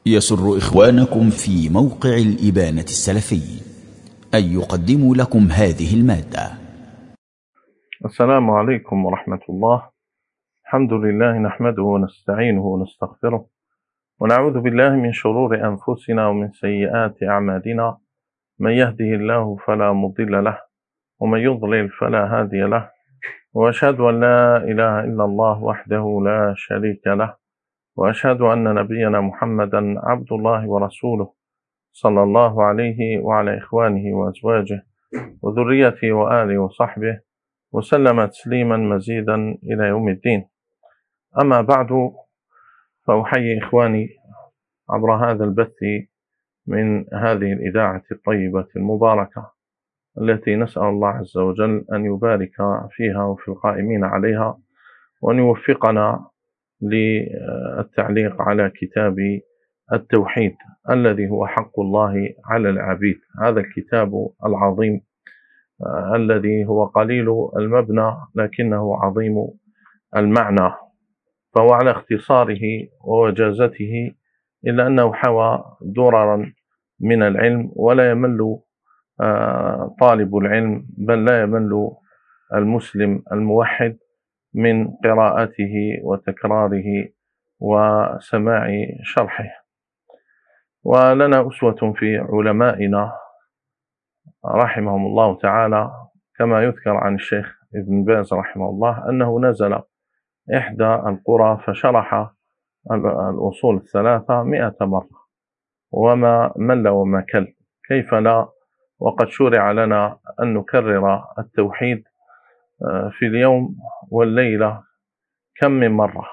يسر إخوانكم في موقع الإبانة السلفي أن يقدموا لكم هذه المادة. السلام عليكم ورحمة الله. الحمد لله نحمده ونستعينه ونستغفره ونعوذ بالله من شرور أنفسنا ومن سيئات أعمالنا، من يهده الله فلا مضل له ومن يضلل فلا هادي له، وأشهد أن لا إله إلا الله وحده لا شريك له، وأشهد أن نبينا محمدا عبد الله ورسوله صلى الله عليه وعلى إخوانه وأزواجه وذريته وآله وصحبه وسلم تسليما مزيدا إلى يوم الدين. أما بعد، فأحيي إخواني عبر هذا البث من هذه الإذاعة الطيبة المباركة التي نسأل الله عز وجل أن يبارك فيها وفي القائمين عليها، وأن يوفقنا للتعليق على كتاب التوحيد الذي هو حق الله على العبيد. هذا الكتاب العظيم الذي هو قليل المبنى لكنه عظيم المعنى، فهو على اختصاره ووجازته، إلا أنه حوى دررا من العلم، ولا يمل طالب العلم، بل لا يمل المسلم الموحد من قراءته وتكراره وسماع شرحه. ولنا أسوة في علمائنا رحمهم الله تعالى، كما يذكر عن الشيخ ابن باز رحمه الله أنه نزل إحدى القرى فشرح الأصول الثلاثة 100 مرة وما مل وما كل، كيف لا، وقد شرع لنا أن نكرر التوحيد في اليوم والليلة كم من مرة.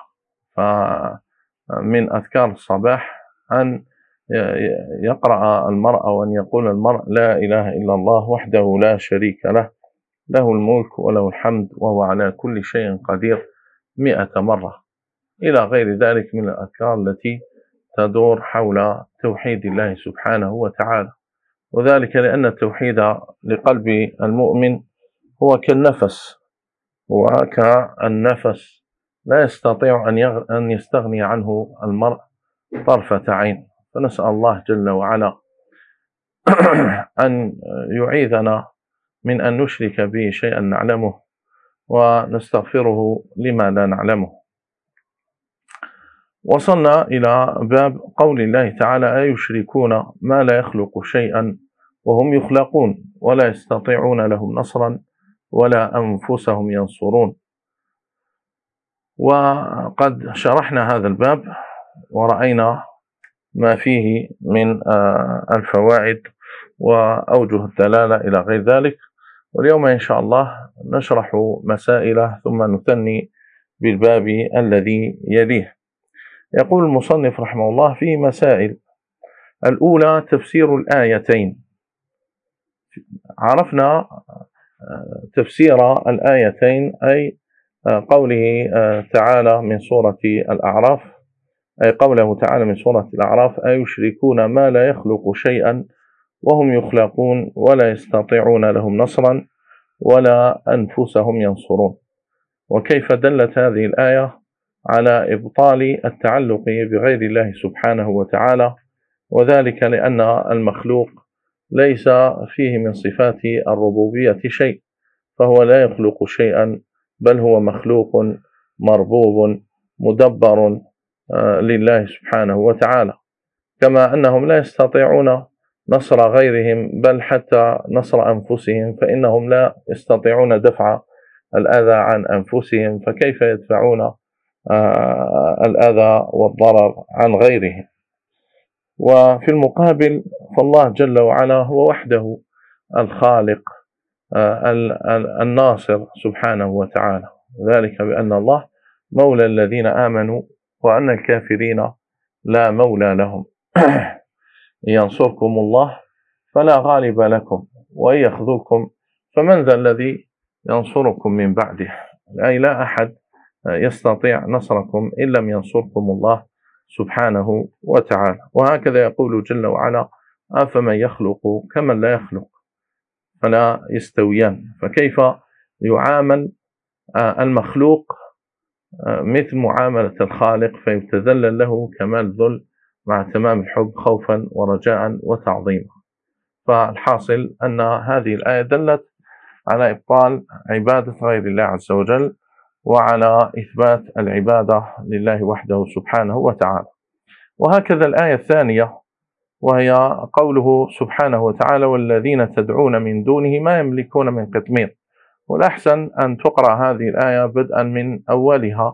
فمن أذكار الصباح أن يقرأ المرء وأن يقول المرء: لا إله إلا الله وحده لا شريك له، له الملك وله الحمد وهو على كل شيء قدير 100 مرة، إلى غير ذلك من الأذكار التي تدور حول توحيد الله سبحانه وتعالى. وذلك لأن التوحيد لقلب المؤمن هو كالنفس، وكالنفس لا يستطيع أن يستغني عنه المرء طرفة عين. فنسأل الله جل وعلا أن يعيذنا من أن نشرك به شيئا نعلمه ونستغفره لما لا نعلمه. وصلنا إلى باب قول الله تعالى: أيشركون ما لا يخلق شيئا وهم يخلقون ولا يستطيعون لهم نصرا ولا أنفسهم ينصرون. وقد شرحنا هذا الباب ورأينا ما فيه من الفوائد وأوجه الدلالة إلى غير ذلك، واليوم إن شاء الله نشرح مسائل ثم نثني بالباب الذي يليه. يقول المصنف رحمه الله: فيه مسائل. الأولى تفسير الآيتين. عرفنا تفسير الآيتين، أي قوله تعالى من سورة الأعراف، أي قوله تعالى من سورة الأعراف: أيشركون ما لا يخلق شيئا وهم يخلقون ولا يستطيعون لهم نصرا ولا أنفسهم ينصرون. وكيف دلت هذه الآية على إبطال التعلق بغير الله سبحانه وتعالى، وذلك لأن المخلوق ليس فيه من صفات الربوبية شيء، فهو لا يخلق شيئا، بل هو مخلوق مربوب مدبر لله سبحانه وتعالى. كما أنهم لا يستطيعون نصر غيرهم، بل حتى نصر أنفسهم، فإنهم لا يستطيعون دفع الأذى عن أنفسهم، فكيف يدفعون الأذى والضرر عن غيرهم؟ وفي المقابل فالله جل وعلا هو وحده الخالق الناصر سبحانه وتعالى، ذلك بأن الله مولى الذين آمنوا وأن الكافرين لا مولى لهم. ينصركم الله فلا غالب لكم وإن يخذوكم فمن ذا الذي ينصركم من بعده، أي لا أحد يستطيع نصركم إن لم ينصركم الله سبحانه وتعالى. وهكذا يقول جل وعلا: أفمن يخلق كمن لا يخلق فلا يستويان. فكيف يعامل المخلوق مثل معاملة الخالق فيتذلل له كمال الذل مع تمام الحب خوفا ورجاء وتعظيما. فالحاصل أن هذه الآية دلت على إبطال عبادة غير الله عز وجل، وعلى إثبات العبادة لله وحده سبحانه وتعالى. وهكذا الآية الثانية، وهي قوله سبحانه وتعالى: والذين تدعون من دونه ما يملكون من قطمير. والأحسن أن تقرأ هذه الآية بدءا من أولها،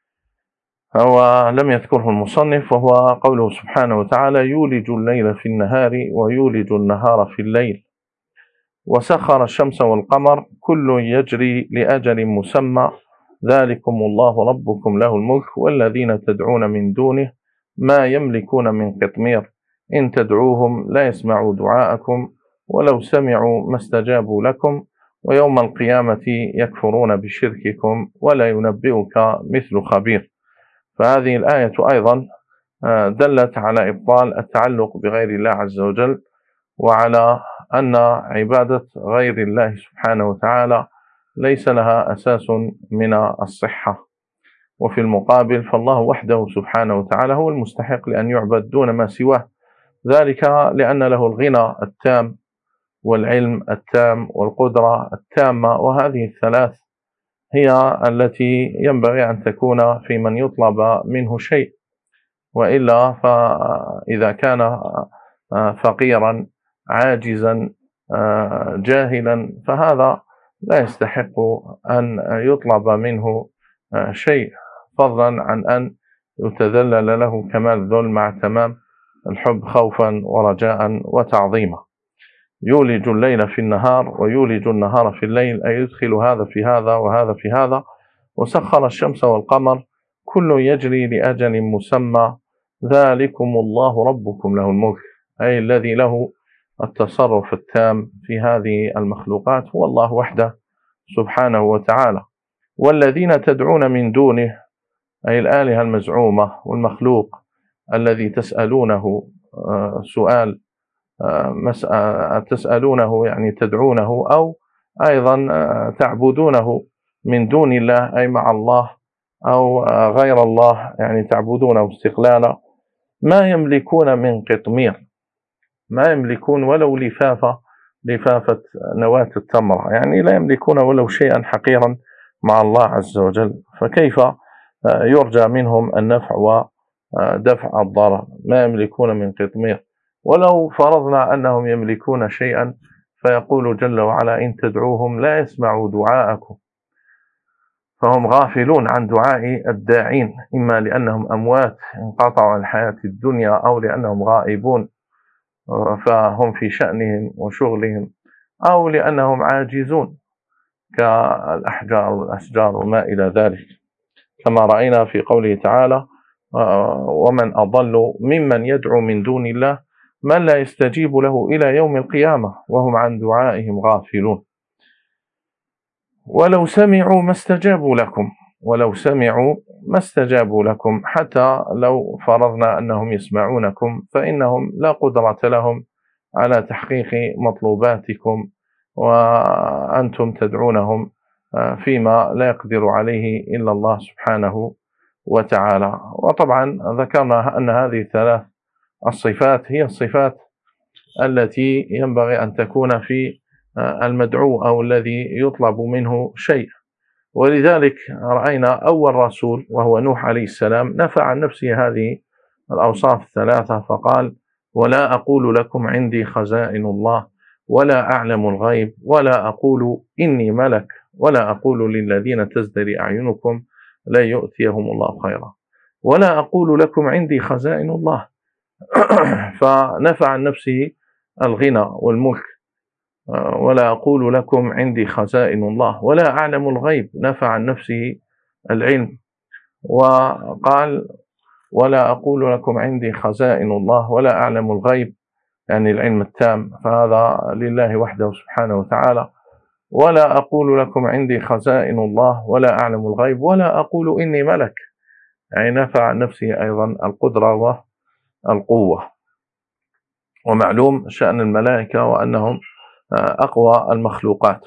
ولم يذكره المصنف، وهو قوله سبحانه وتعالى: يولج الليل في النهار ويولج النهار في الليل وسخر الشمس والقمر كل يجري لأجل مسمى ذلكم الله ربكم له الملك والذين تدعون من دونه ما يملكون من قطمير إن تدعوهم لا يسمعوا دعاءكم ولو سمعوا ما استجابوا لكم ويوم القيامة يكفرون بشرككم ولا ينبئك مثل خبير. فهذه الآية أيضا دلت على إبطال التعلق بغير الله عز وجل، وعلى أن عبادة غير الله سبحانه وتعالى ليس لها أساس من الصحة. وفي المقابل فالله وحده سبحانه وتعالى هو المستحق لأن يعبد دون ما سواه، ذلك لأن له الغنى التام والعلم التام والقدرة التامة، وهذه الثلاث هي التي ينبغي أن تكون في من يطلب منه شيء، وإلا فإذا كان فقيرا عاجزا جاهلا فهذا لا يستحق أن يطلب منه شيء، فضلا عن أن يتذلل له كمال الذل مع تمام الحب خوفا ورجاء وتعظيما. يولج الليل في النهار ويولج النهار في الليل، أي يدخل هذا في هذا وهذا في هذا. وسخر الشمس والقمر كل يجري لأجل مسمى ذلكم الله ربكم له الملك، أي الذي له التصرف التام في هذه المخلوقات هو الله وحده سبحانه وتعالى. والذين تدعون من دونه، أي الآلهة المزعومة والمخلوق الذي تسألونه سؤال تسألونه يعني تدعونه، أو أيضا تعبدونه من دون الله أي مع الله أو غير الله، يعني تعبدونه استقلالا. ما يملكون من قطمير، ما يملكون ولو لفافة نواة التمرة، يعني لا يملكون ولو شيئا حقيرا مع الله عز وجل، فكيف يرجى منهم النفع ودفع الضرر؟ ما يملكون من قطمير. ولو فرضنا أنهم يملكون شيئا فيقول جل وعلا: إن تدعوهم لا يسمعوا دعاءكم، فهم غافلون عن دعاء الداعين، إما لأنهم أموات انقطعوا عن الحياة الدنيا، أو لأنهم غائبون فهم في شأنهم وشغلهم، أو لأنهم عاجزون كالأحجار والأشجار وما إلى ذلك، كما رأينا في قوله تعالى: ومن أضل ممن يدعو من دون الله من لا يستجيب له إلى يوم القيامة وهم عن دعائهم غافلون. ولو سمعوا ما استجابوا لكم، ولو سمعوا ما استجابوا لكم، حتى لو فرضنا أنهم يسمعونكم فإنهم لا قدرة لهم على تحقيق مطلوباتكم، وأنتم تدعونهم فيما لا يقدر عليه إلا الله سبحانه وتعالى. وطبعا ذكرنا أن هذه الثلاث الصفات هي الصفات التي ينبغي أن تكون في المدعو أو الذي يطلب منه شيء. ولذلك رأينا أول رسول وهو نوح عليه السلام نفى عن نفسه هذه الأوصاف الثلاثة، فقال: ولا أقول لكم عندي خزائن الله ولا أعلم الغيب ولا أقول إني ملك ولا أقول للذين تزدري أعينكم لا يؤتيهم الله خيرا ولا أقول لكم عندي خزائن الله. فنفى عن نفسه الغنى والملك. ولا أقول لكم عندي خزائن الله ولا أعلم الغيب، نفى عن نفسه العلم، وقال: ولا أقول لكم عندي خزائن الله ولا أعلم الغيب، يعني العلم التام، فهذا لله وحده سبحانه وتعالى. ولا أقول لكم عندي خزائن الله ولا أعلم الغيب ولا أقول إني ملك، يعني نفى عن نفسه أيضا القدرة والقوة. ومعلوم شأن الملائكة وأنهم أقوى المخلوقات.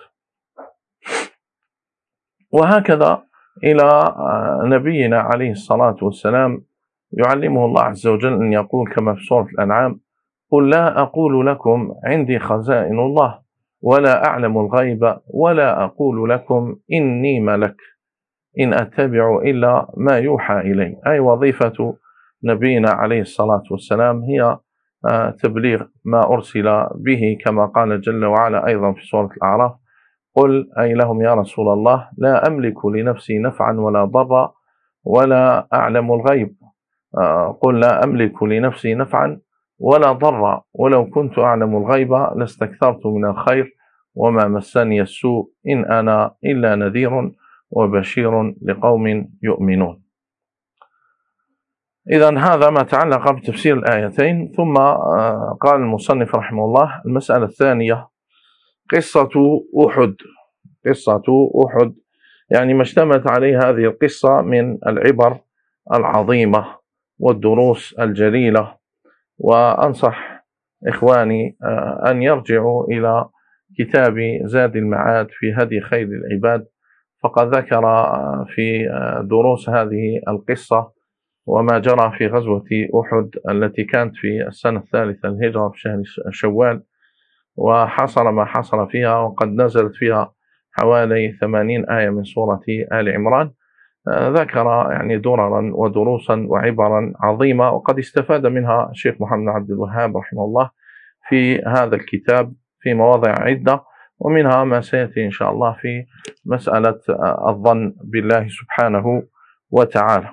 وهكذا إلى نبينا عليه الصلاة والسلام يعلمه الله عز وجل أن يقول كما في سورة الأنعام: قل لا أقول لكم عندي خزائن الله ولا أعلم الغيب ولا أقول لكم إني ملك إن أتبع إلا ما يوحى إلي. أي وظيفة نبينا عليه الصلاة والسلام هي تبليغ ما أرسل به، كما قال جل وعلا أيضا في سورة الأعراف: قل أي لهم يا رسول الله لا أملك لنفسي نفعا ولا ضرا ولا أعلم الغيب. قل لا أملك لنفسي نفعا ولا ضرا ولو كنت أعلم الغيب لاستكثرت من الخير وما مسني السوء إن أنا إلا نذير وبشير لقوم يؤمنون. إذن هذا ما تعلق بتفسير الآيتين. ثم قال المصنف رحمه الله: المسألة الثانية قصة أحد. قصة أحد يعني ما اشتملت عليه هذه القصة من العبر العظيمة والدروس الجليلة. وأنصح إخواني أن يرجعوا إلى كتاب زاد المعاد في هدي خير العباد، فقد ذكر في دروس هذه القصة وما جرى في غزوة أحد التي كانت في السنة الثالثة الهجرة في شهر شوال، وحصل ما حصل فيها، وقد نزلت فيها حوالي 80 آية من سورة آل عمران. ذكر يعني دررا ودروسا وعبرا عظيمة، وقد استفاد منها الشيخ محمد عبد الوهاب رحمه الله في هذا الكتاب في مواضع عدة، ومنها ما سيأتي إن شاء الله في مسألة الظن بالله سبحانه وتعالى.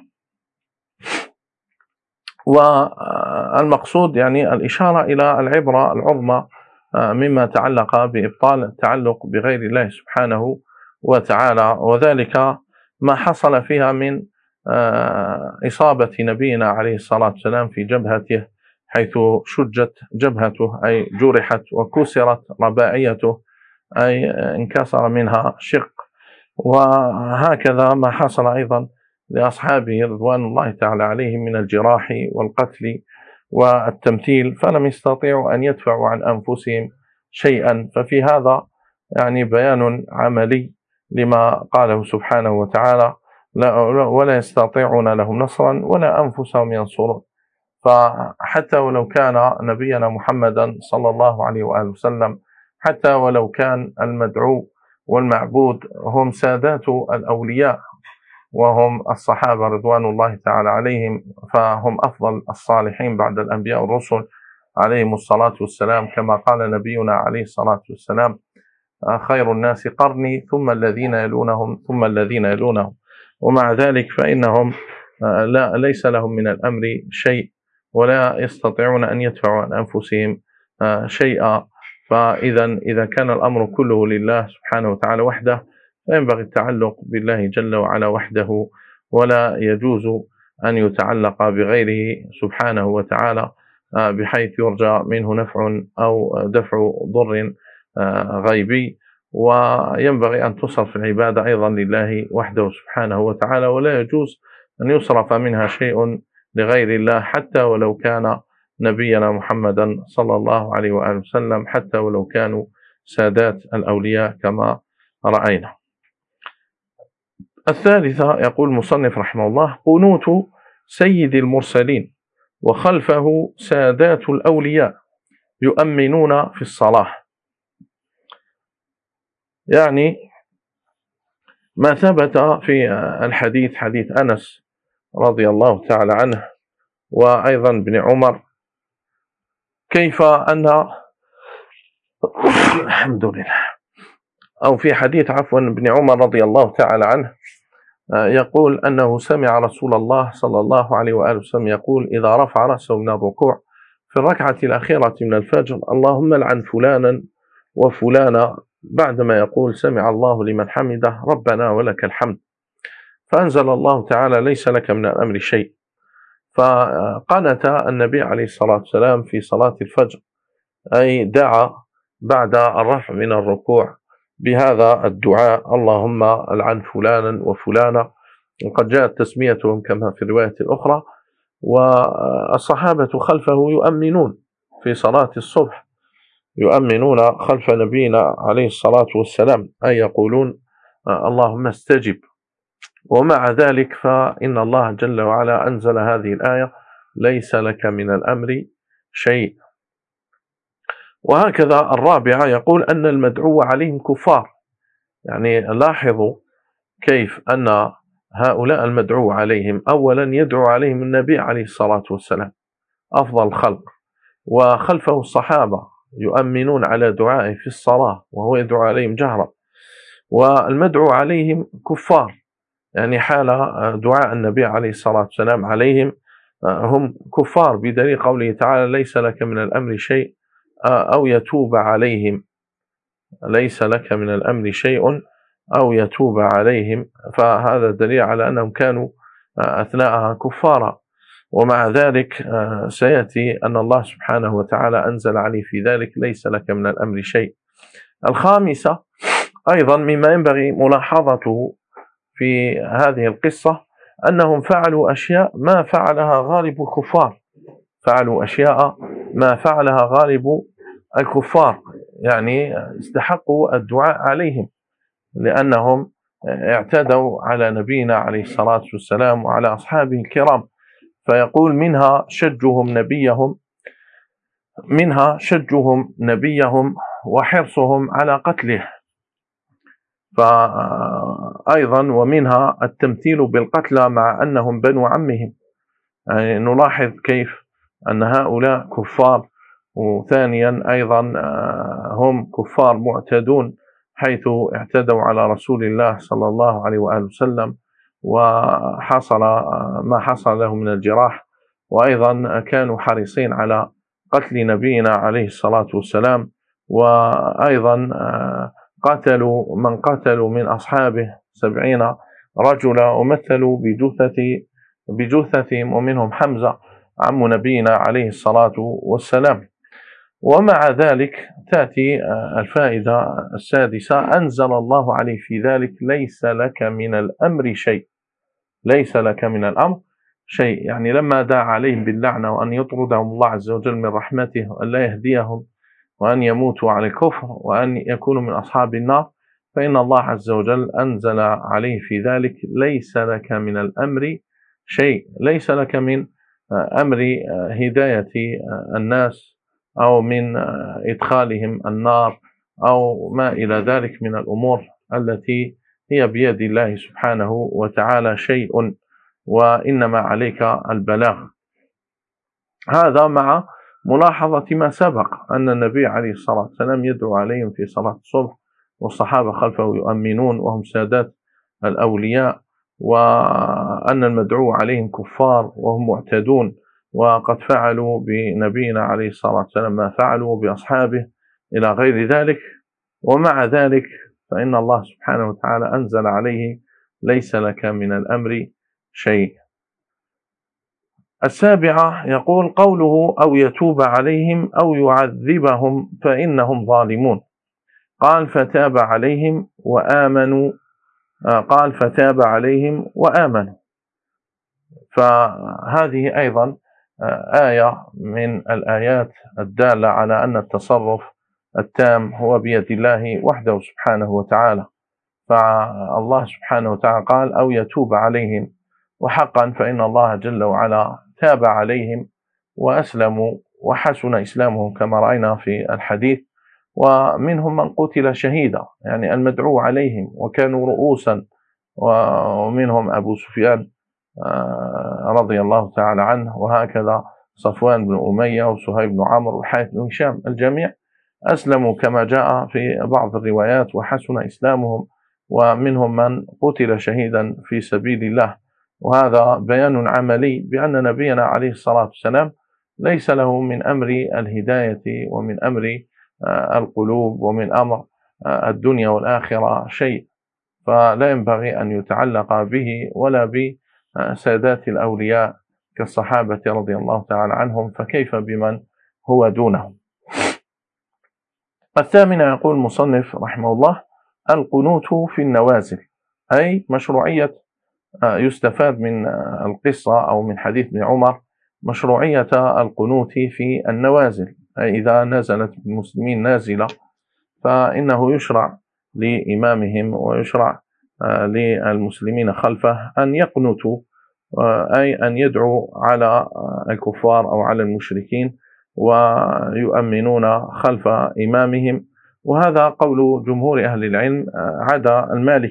والمقصود يعني الإشارة إلى العبرة العظمى مما تعلق بإبطال التعلق بغير الله سبحانه وتعالى، وذلك ما حصل فيها من إصابة نبينا عليه الصلاة والسلام في جبهته، حيث شجت جبهته أي جرحت، وكسرت رباعيته أي انكسر منها شق. وهكذا ما حصل أيضا لأصحابه رضوان الله تعالى عليهم من الجراح والقتل والتمثيل، فلم يستطيعوا أن يدفعوا عن أنفسهم شيئا. ففي هذا يعني بيان عملي لما قاله سبحانه وتعالى: ولا يستطيعون لهم نصرا ولا أنفسهم ينصرون. فحتى ولو كان نبينا محمدا صلى الله عليه وآله وسلم، حتى ولو كان المدعو والمعبود هم سادات الأولياء وهم الصحابة رضوان الله تعالى عليهم، فهم أفضل الصالحين بعد الأنبياء والرسل عليهم الصلاة والسلام، كما قال نبينا عليه الصلاة والسلام: خير الناس قرني ثم الذين يلونهم ثم الذين يلونهم. ومع ذلك فإنهم ليس لهم من الأمر شيء ولا يستطيعون أن يدفعوا عن أنفسهم شيئا. فإذا كان الأمر كله لله سبحانه وتعالى وحده، فينبغي التعلق بالله جل وعلا وحده، ولا يجوز أن يتعلق بغيره سبحانه وتعالى بحيث يرجى منه نفع أو دفع ضر غيبي. وينبغي أن تصرف العبادة أيضا لله وحده سبحانه وتعالى، ولا يجوز أن يصرف منها شيء لغير الله، حتى ولو كان نبينا محمدا صلى الله عليه وآله وسلم، حتى ولو كانوا سادات الأولياء كما رأينا. الثالثة يقول المصنف رحمه الله: قنوت سيد المرسلين وخلفه سادات الأولياء يؤمنون في الصلاة. يعني ما ثبت في الحديث، حديث أنس رضي الله تعالى عنه وأيضا ابن عمر، كيف أن الحمد لله، أو في حديث ابن عمر رضي الله تعالى عنه يقول أنه سمع رسول الله صلى الله عليه وآله وسلم يقول إذا رفع رأسه من الركوع في الركعة الأخيرة من الفجر: اللهم لعن فلانا وفلانا، بعدما يقول سمع الله لمن حمده ربنا ولك الحمد. فأنزل الله تعالى: ليس لك من الأمر شيء. فقنت النبي عليه الصلاة والسلام في صلاة الفجر، أي دعا بعد الرفع من الركوع بهذا الدعاء: اللهم العن فلانا وفلانا. وقد جاءت تسميتهم كما في الرواية الأخرى. والصحابة خلفه يؤمنون في صلاة الصبح، يؤمنون خلف نبينا عليه الصلاة والسلام، أي يقولون اللهم استجب ومع ذلك فإن الله جل وعلا أنزل هذه الآية: ليس لك من الأمر شيء. وهكذا الرابعة يقول أن المدعو عليهم كفار. يعني لاحظوا كيف أن هؤلاء المدعو عليهم أولا يدعو عليهم النبي عليه الصلاة والسلام أفضل الخلق، وخلفه الصحابة يؤمنون على دعائه في الصلاة وهو يدعو عليهم جهرا، والمدعو عليهم كفار. يعني حال دعاء النبي عليه الصلاة والسلام عليهم هم كفار، بدليل قوله تعالى: ليس لك من الأمر شيء أو يتوب عليهم. ليس لك من الأمر شيء أو يتوب عليهم، فهذا دليل على أنهم كانوا أثناءها كفارا. ومع ذلك سيأتي أن الله سبحانه وتعالى أنزل عليه في ذلك: ليس لك من الأمر شيء. الخامسة أيضا مما ينبغي ملاحظته في هذه القصة أنهم فعلوا أشياء ما فعلها غالب الكفار. فعلوا أشياء ما فعلها غالب الكفار، يعني استحقوا الدعاء عليهم لأنهم اعتدوا على نبينا عليه الصلاة والسلام وعلى أصحابه الكرام. فيقول: منها شجهم نبيهم وحرصهم على قتله. فأيضا ومنها التمثيل بالقتلى مع أنهم بنو عمهم. يعني نلاحظ كيف أن هؤلاء كفار، وثانيا أيضا هم كفار معتدون، حيث اعتدوا على رسول الله صلى الله عليه وآله وسلم، وحصل ما حصل له من الجراح. وأيضا كانوا حريصين على قتل نبينا عليه الصلاة والسلام. وأيضا قتلوا من قتلوا من أصحابه 70 رجلا، ومثلوا بجثثهم، ومنهم حمزة عم نبينا عليه الصلاة والسلام. ومع ذلك تأتي الفائدة السادسة: أنزل الله عليه في ذلك: ليس لك من الأمر شيء. ليس لك من الأمر شيء، يعني لما دعا عليهم باللعنة وأن يطردهم الله عز وجل من رحمته وأن لا يهديهم وأن يموتوا على الكفر وأن يكونوا من أصحاب النار، فإن الله عز وجل أنزل عليه في ذلك: ليس لك من الأمر شيء. ليس لك من أمر هداية الناس أو من إدخالهم النار أو ما إلى ذلك من الأمور التي هي بيد الله سبحانه وتعالى شيء، وإنما عليك البلاغ. هذا مع ملاحظة ما سبق أن النبي عليه الصلاة والسلام يدعو عليهم في صلاة الصبح، والصحابة خلفه يؤمنون وهم سادات الأولياء، وأن المدعو عليهم كفار وهم معتدون، وقد فعلوا بنبينا عليه الصلاة والسلام ما فعلوا بأصحابه إلى غير ذلك. ومع ذلك فإن الله سبحانه وتعالى أنزل عليه: ليس لك من الأمر شيء. السابعة يقول: قوله: أو يتوب عليهم أو يعذبهم فإنهم ظالمون. قال: فتاب عليهم وآمنوا. فهذه أيضا آية من الآيات الدالة على أن التصرف التام هو بيد الله وحده سبحانه وتعالى. فالله سبحانه وتعالى قال: أو يتوب عليهم، وحقا فإن الله جل وعلا تاب عليهم وأسلموا وحسن إسلامهم كما رأينا في الحديث. ومنهم من قتل شهيدا، يعني المدعو عليهم، وكانوا رؤوسا، ومنهم أبو سفيان رضي الله تعالى عنه، وهكذا صفوان بن أمية وسهيل بن عمرو وحارث بن هشام، الجميع أسلموا كما جاء في بعض الروايات وحسن إسلامهم، ومنهم من قتل شهيدا في سبيل الله. وهذا بيان عملي بأن نبينا عليه الصلاة والسلام ليس له من أمر الهداية ومن أمر القلوب ومن أمر الدنيا والآخرة شيء، فلا ينبغي أن يتعلق به ولا بسادات الأولياء كالصحابة رضي الله تعالى عنهم، فكيف بمن هو دونهم. الثامنة يقول المصنف رحمه الله: القنوت في النوازل، أي مشروعية، يستفاد من القصة أو من حديث ابن عمر مشروعية القنوت في النوازل، أي إذا نزلت المسلمين نازلة فإنه يشرع لإمامهم ويشرع للمسلمين خلفه أن يقنتوا، أي أن يدعوا على الكفار أو على المشركين ويؤمنون خلف إمامهم. وهذا قول جمهور أهل العلم عدا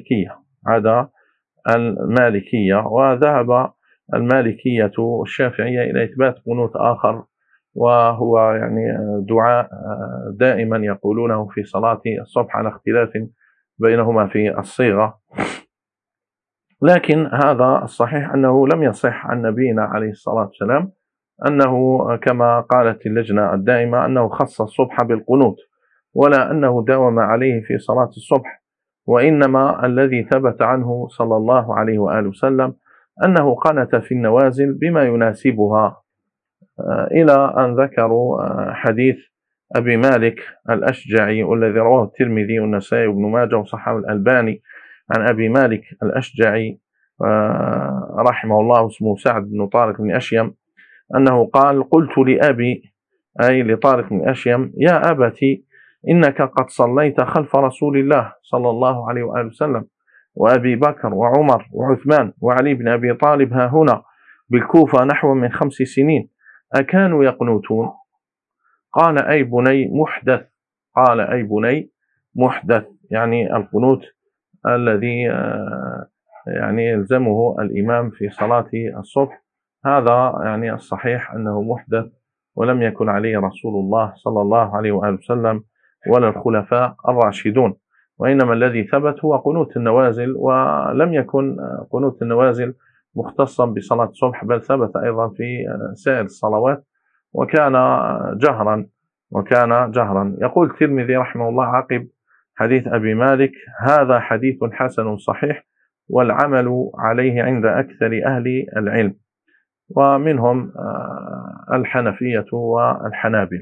المالكية، وذهب المالكية والشافعية إلى إثبات قنوت آخر، وهو يعني دعاء دائما يقولونه في صلاة الصبح على اختلاف بينهما في الصيغة. لكن هذا الصحيح أنه لم يصح عن نبينا عليه الصلاة والسلام أنه كما قالت اللجنة الدائمة أنه خص الصبح بالقنوت، ولا أنه داوم عليه في صلاة الصبح، وإنما الذي ثبت عنه صلى الله عليه وآله وسلم أنه قنت في النوازل بما يناسبها، إلى أن ذكروا حديث أبي مالك الأشجعي والذي رواه الترمذي والنسائي وابن ماجه وصححه الألباني، عن أبي مالك الأشجعي رحمه الله اسمه سعد بن طارق بن أشيم، أنه قال: قلت لأبي، أي لطارق بن أشيم: يا أبتي إنك قد صليت خلف رسول الله صلى الله عليه وآله وسلم وأبي بكر وعمر وعثمان وعلي بن أبي طالب ها هنا بالكوفة نحو من 5 سنين، أكانوا يقنوتون؟ قال: أي بني محدث، يعني القنوت الذي يعني يلزمه الإمام في صلاة الصبح، هذا يعني الصحيح أنه محدث، ولم يكن عليه رسول الله صلى الله عليه وآله وسلم ولا الخلفاء الراشدون، وإنما الذي ثبت هو قنوت النوازل، ولم يكن قنوت النوازل مختصا بصلاة الصبح، بل ثبت أيضا في سائر الصلوات وكان جهرا. يقول الترمذي رحمه الله عقب حديث أبي مالك: هذا حديث حسن صحيح والعمل عليه عند أكثر أهل العلم، ومنهم الحنفية والحنابلة.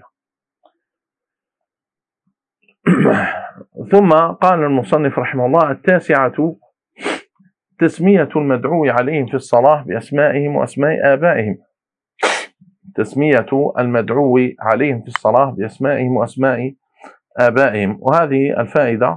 ثم قال المصنف رحمه الله: 9 تسمية المدعو عليهم في الصلاة بأسمائهم وأسماء آبائهم. تسمية المدعو عليهم في الصلاة بأسمائهم وأسماء آبائهم، وهذه الفائدة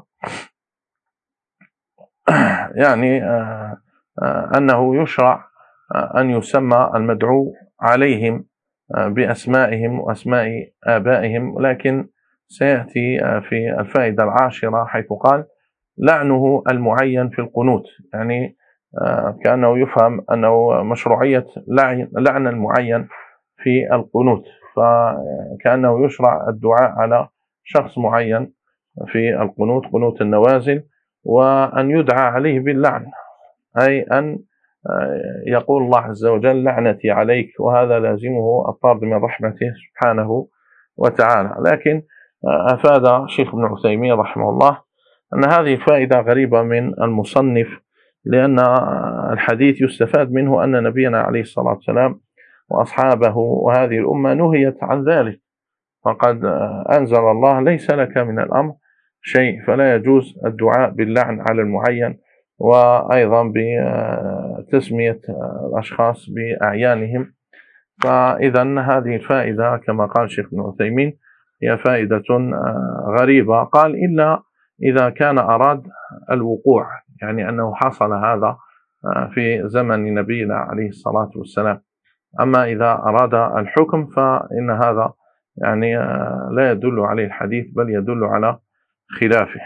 يعني أنه يشرع أن يسمى المدعو عليهم بأسمائهم وأسماء آبائهم، لكن سيأتي في الفائدة 10 حيث قال: لعنه المعين في القنوت، يعني كأنه يفهم أنه مشروعية لعن المعين في القنوت، فكأنه يشرع الدعاء على شخص معين في القنوت، قنوت النوازل، وأن يدعى عليه باللعن، أي أن يقول الله عز وجل: لعنتي عليك، وهذا لازمه الطرد من رحمته سبحانه وتعالى. لكن أفاد شيخ ابن عثيمين رحمه الله أن هذه فائدة غريبة من المصنف، لأن الحديث يستفاد منه أن نبينا عليه الصلاة والسلام وأصحابه وهذه الأمة نهيت عن ذلك، فقد أنزل الله: ليس لك من الأمر شيء، فلا يجوز الدعاء باللعن على المعين، وأيضا بتسمية الأشخاص بأعيانهم. فإذا هذه الفائدة كما قال شيخ ابن عثيمين هي فائدة غريبة، قال: إلا إذا كان أراد الوقوع، يعني أنه حصل هذا في زمن نبينا عليه الصلاة والسلام. أما إذا أراد الحكم فإن هذا يعني لا يدل عليه الحديث، بل يدل على خلافه.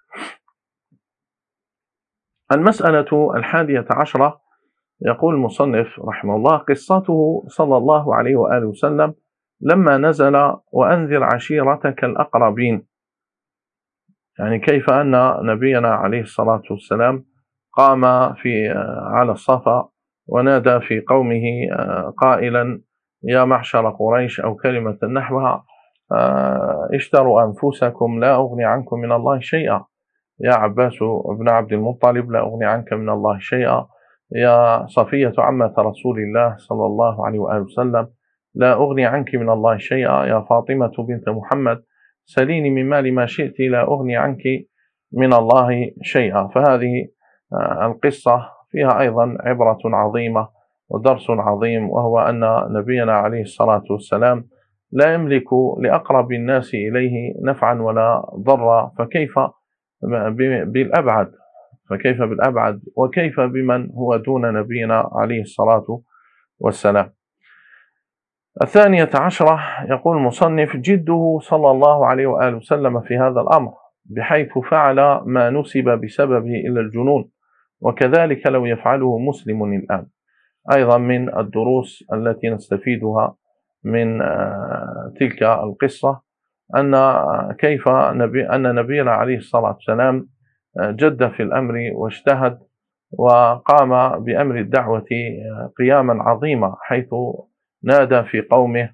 المسألة 11 يقول المصنف رحمه الله: قصته صلى الله عليه وآله وسلم لما نزل: وأنذر عشيرتك الأقربين، يعني كيف أن نبينا عليه الصلاة والسلام قام على الصفا ونادى في قومه قائلا: يا معشر قريش، أو كلمة نحوها: اشتروا أنفسكم لا أغني عنكم من الله شيئا، يا عباس بن عبد المطلب لا أغني عنك من الله شيئا، يا صفية عمة رسول الله صلى الله عليه وآله وسلم لا أغني عنك من الله شيئا، يا فاطمة بنت محمد سليني من مال ما شئت لا أغني عنك من الله شيئا. فهذه القصة فيها أيضا عبرة عظيمة ودرس عظيم، وهو أن نبينا عليه الصلاة والسلام لا يملك لأقرب الناس إليه نفعا ولا ضرا، فكيف بالأبعد؟ فكيف بالأبعد، وكيف بمن هو دون نبينا عليه الصلاة والسلام. 12 يقول المصنف: جده صلى الله عليه وآله وسلم في هذا الأمر، بحيث فعل ما نسب بسببه إلى الجنون، وكذلك لو يفعله مسلم الآن. أيضا من الدروس التي نستفيدها من تلك القصة أن نبينا عليه الصلاة والسلام جد في الأمر واجتهد وقام بأمر الدعوة قياما عظيما، حيث نادى في قومه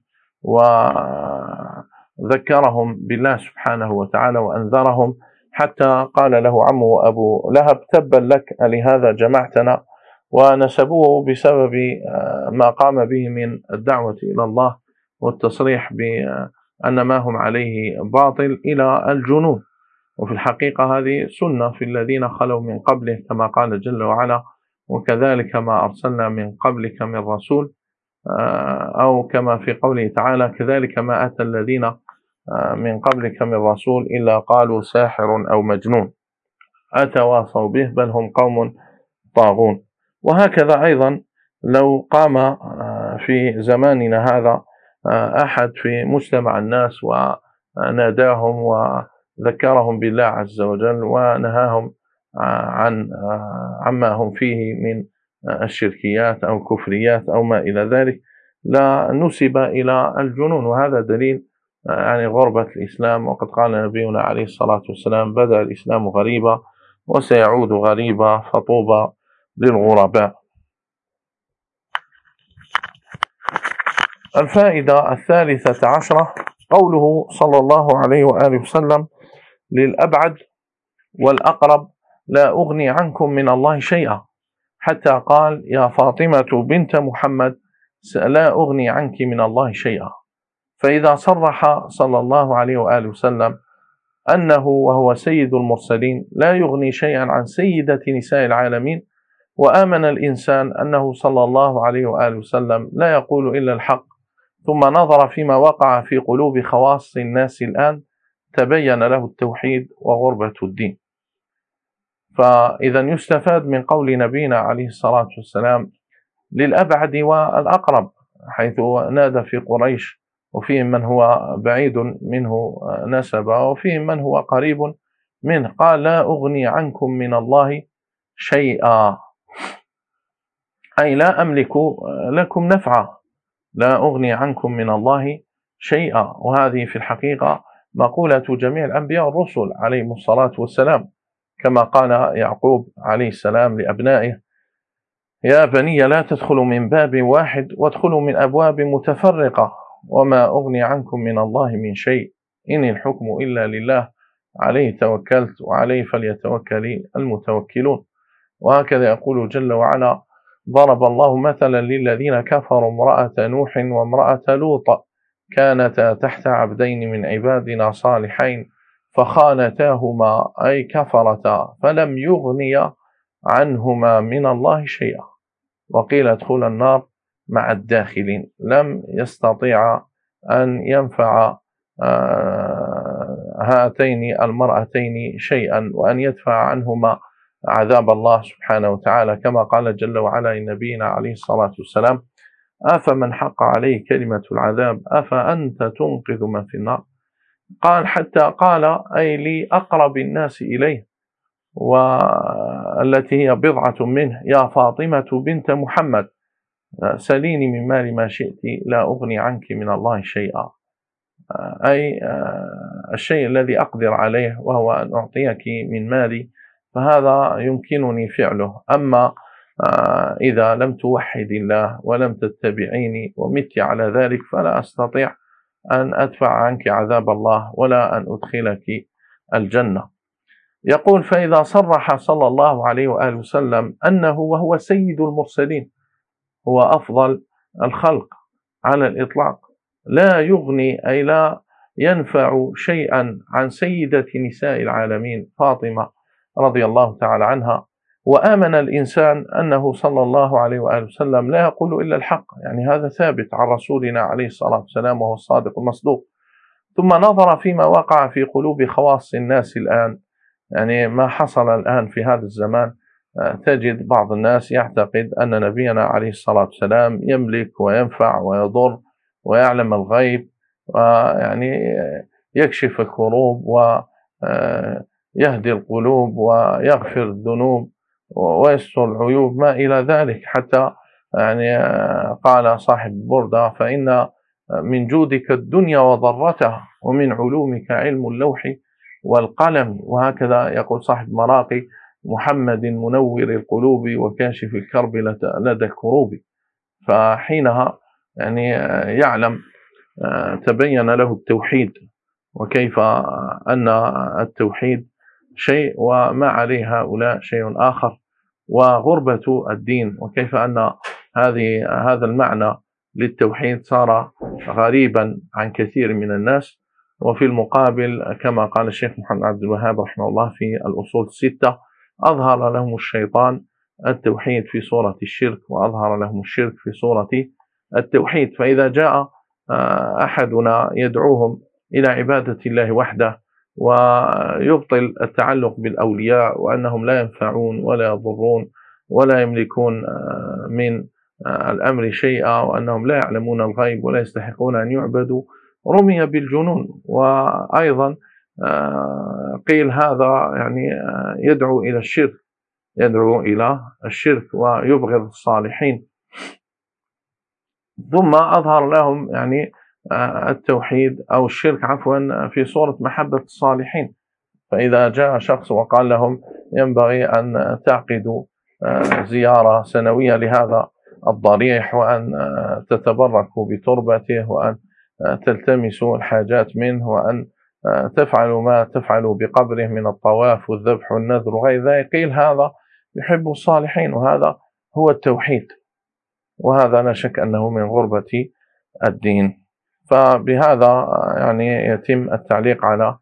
وذكرهم بالله سبحانه وتعالى وأنذرهم، حتى قال له عمه أبو لهب: تبا لك لهذا جمعتنا. ونسبوه بسبب ما قام به من الدعوة إلى الله والتصريح بأن ما هم عليه باطل إلى الجنون. وفي الحقيقة هذه سنة في الذين خلوا من قبله، كما قال جل وعلا: وكذلك ما أرسلنا من قبلك من رسول، أو كما في قوله تعالى: كذلك ما أتى الذين من قبلك من رسول إلا قالوا ساحر أو مجنون أتواصوا به بل هم قوم طاغون. وهكذا أيضا لو قام في زماننا هذا أحد في مجتمع الناس وناداهم وذكرهم بالله عز وجل ونهاهم عما هم فيه من الشركيات أو كفريات أو ما إلى ذلك، لا نسب إلى الجنون. وهذا دليل عن غربة الإسلام. وقد قال نبينا عليه الصلاة والسلام: بدأ الإسلام غريبا وسيعود غريبا فطوبى للغرباء. الفائدة 13 قوله صلى الله عليه وآله وسلم للأبعد والأقرب: لا أغني عنكم من الله شيئا، حتى قال: يا فاطمة بنت محمد لا أغني عنك من الله شيئا. فإذا صرح صلى الله عليه وآله وسلم أنه وهو سيد المرسلين لا يغني شيئا عن سيدة نساء العالمين، وآمن الإنسان أنه صلى الله عليه وآله وسلم لا يقول إلا الحق، ثم نظر فيما وقع في قلوب خواص الناس الآن، تبين له التوحيد وغربة الدين. فإذا يستفاد من قول نبينا عليه الصلاة والسلام للأبعد والأقرب، حيث نادى في قريش، وفيهم من هو بعيد منه نسبا وفيهم من هو قريب منه. قال: لا أغني عنكم من الله شيئا، أي لا أملك لكم نفعا، لا أغني عنكم من الله شيئا. وهذه في الحقيقة مقولة جميع الأنبياء والرسل عليهم الصلاة والسلام، كما قال يعقوب عليه السلام لأبنائه: يا بني لا تدخلوا من باب واحد وادخلوا من أبواب متفرقة، وما أغني عنكم من الله من شيء، إن الحكم إلا لله، عليه توكلت وعليه فليتوكل المتوكلون. وهكذا يقول جل وعلا: ضرب الله مثلا للذين كفروا امرأة نوح وامرأة لوط كانتا تحت عبدين من عبادنا صالحين فخانتاهما، أي كفرتا، فلم يغنيا عنهما من الله شيئا، وقيل ادخلا النار مع الداخلين. لم يستطيع أن ينفع هاتين المرأتين شيئا وأن يدفع عنهما عذاب الله سبحانه وتعالى، كما قال جل وعلا لنبينا عليه الصلاة والسلام: أفمن حق عليه كلمة العذاب أفأنت تنقذ من في النار. قال حتى قال أي لأقرب الناس إليه والتي هي بضعة منه: يا فاطمة بنت محمد سليني من مال ما شئت لا أغني عنك من الله شيئا، أي الشيء الذي أقدر عليه وهو أن أعطيك من مالي فهذا يمكنني فعله. أما إذا لم توحد الله ولم تتبعيني ومت على ذلك فلا أستطيع أن أدفع عنك عذاب الله ولا أن أدخلك الجنة. يقول: فإذا صرح صلى الله عليه وآله وسلم أنه وهو سيد المرسلين، هو أفضل الخلق على الإطلاق، لا يغني أي لا ينفع شيئا عن سيدة نساء العالمين فاطمة رضي الله تعالى عنها، وآمن الإنسان أنه صلى الله عليه وآله وسلم لا يقول إلا الحق، يعني هذا ثابت عن رسولنا عليه الصلاة والسلام وهو الصادق المصدوق. ثم نظر فيما وقع في قلوب خواص الناس الآن، يعني ما حصل الآن في هذا الزمان، تجد بعض الناس يعتقد أن نبينا عليه الصلاة والسلام يملك وينفع ويضر ويعلم الغيب، ويعني يكشف الكروب ويهدي القلوب ويغفر الذنوب ويستر العيوب ما إلى ذلك. حتى يعني قال صاحب بردة: فإن من جودك الدنيا وضرتها، ومن علومك علم اللوح والقلم. وهكذا يقول صاحب مراقي: محمد منور القلوب وكاشف الكرب لدى الكروب. فحينها يعني يعلم، تبين له التوحيد، وكيف أن التوحيد شيء وما عليه هؤلاء شيء آخر، وغربة الدين، وكيف أن هذا المعنى للتوحيد صار غريبا عن كثير من الناس. وفي المقابل كما قال الشيخ محمد عبد الوهاب رحمه الله في الأصول الستة: أظهر لهم الشيطان التوحيد في صورة الشرك، وأظهر لهم الشرك في صورة التوحيد. فإذا جاء أحدنا يدعوهم إلى عبادة الله وحده ويبطل التعلق بالأولياء وأنهم لا ينفعون ولا يضرون ولا يملكون من الأمر شيئا، وأنهم لا يعلمون الغيب ولا يستحقون أن يعبدوا، رمي بالجنون. وأيضا قيل هذا يعني يدعو إلى الشرك ويبغض الصالحين. ثم أظهر لهم يعني التوحيد أو الشرك عفوا في صورة محبة الصالحين. فإذا جاء شخص وقال لهم: ينبغي أن تعقدوا زيارة سنوية لهذا الضريح، وأن تتبركوا بتربته، وأن تلتمسوا الحاجات منه، وأن تفعلوا ما تفعلوا بقبره من الطواف والذبح والنذر وغير ذلك، قيل هذا يحب الصالحين، وهذا هو التوحيد، وهذا لا شك أنه من غربة الدين. فبهذا يعني يتم التعليق على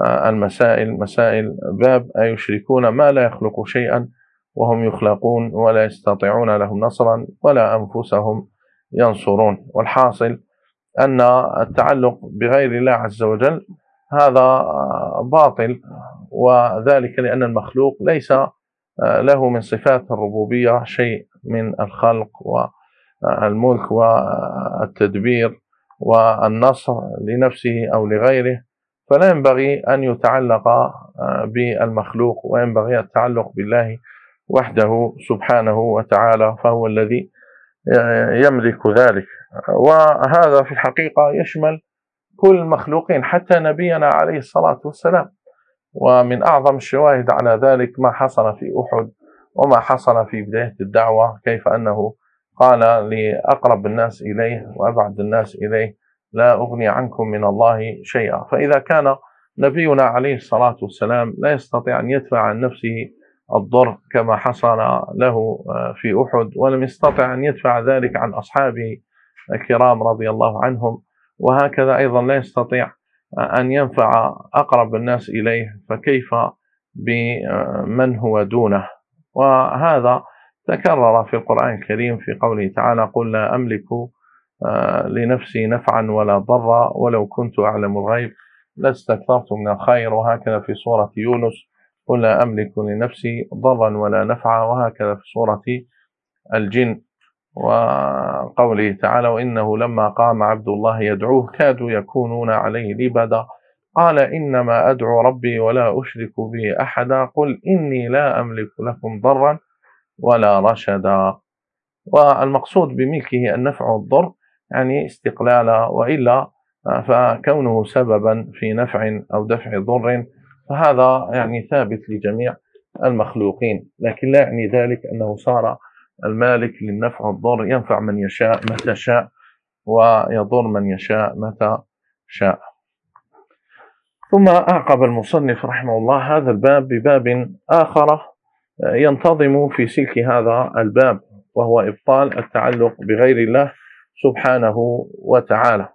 مسائل باب: أيشركون ما لا يخلق شيئا وهم يخلقون ولا يستطيعون لهم نصرا ولا أنفسهم ينصرون. والحاصل أن التعلق بغير الله عز وجل هذا باطل، وذلك لأن المخلوق ليس له من صفات الربوبية شيء من الخلق والملك والتدبير والنصر لنفسه أو لغيره، فلا ينبغي أن يتعلق بالمخلوق، وينبغي التعلق بالله وحده سبحانه وتعالى، فهو الذي يملك ذلك. وهذا في الحقيقة يشمل كل المخلوقين حتى نبينا عليه الصلاة والسلام. ومن أعظم الشواهد على ذلك ما حصل في أحد وما حصل في بداية الدعوة، كيف أنه قال لأقرب الناس إليه وأبعد الناس إليه: لا أغني عنكم من الله شيئا. فإذا كان نبينا عليه الصلاة والسلام لا يستطيع أن يدفع عن نفسه الضر كما حصل له في أحد، ولم يستطع أن يدفع ذلك عن أصحابه الكرام رضي الله عنهم، وهكذا أيضا لا يستطيع أن ينفع أقرب الناس إليه، فكيف بمن هو دونه؟ وهذا تكرر في القرآن الكريم في قوله تعالى: قل لا أملك لنفسي نفعا ولا ضرا ولو كنت أعلم الغيب لاستكثرت من الخير. وهكذا في سورة يونس: قل لا أملك لنفسي ضرا ولا نفعا. وهكذا في سورة الجن، وقوله تعالى: وإنه لما قام عبد الله يدعوه كادوا يكونون عليه لبدا قال إنما أدعو ربي ولا أشرك به أحدا قل إني لا أملك لكم ضرا ولا رشدا. والمقصود بملكه النفع والضر يعني استقلالا، وإلا فكونه سببا في نفع أو دفع ضر فهذا يعني ثابت لجميع المخلوقين، لكن لا يعني ذلك أنه صار المالك للنفع والضر، ينفع من يشاء متى شاء ويضر من يشاء متى شاء. ثم أعقب المصنف رحمه الله هذا الباب بباب آخر ينتظم في سلك هذا الباب، وهو إبطال التعلق بغير الله سبحانه وتعالى.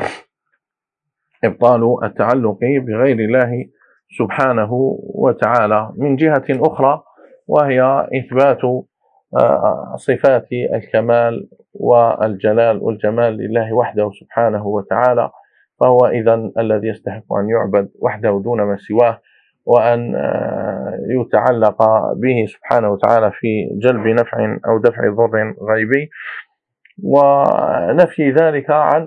إبطال التعلق بغير الله سبحانه وتعالى من جهة أخرى، وهي إثبات صفات الكمال والجلال والجمال لله وحده سبحانه وتعالى، فهو إذن الذي يستحق أن يعبد وحده دون ما سواه، وأن يتعلق به سبحانه وتعالى في جلب نفع أو دفع ضر غيبي، ونفي ذلك عن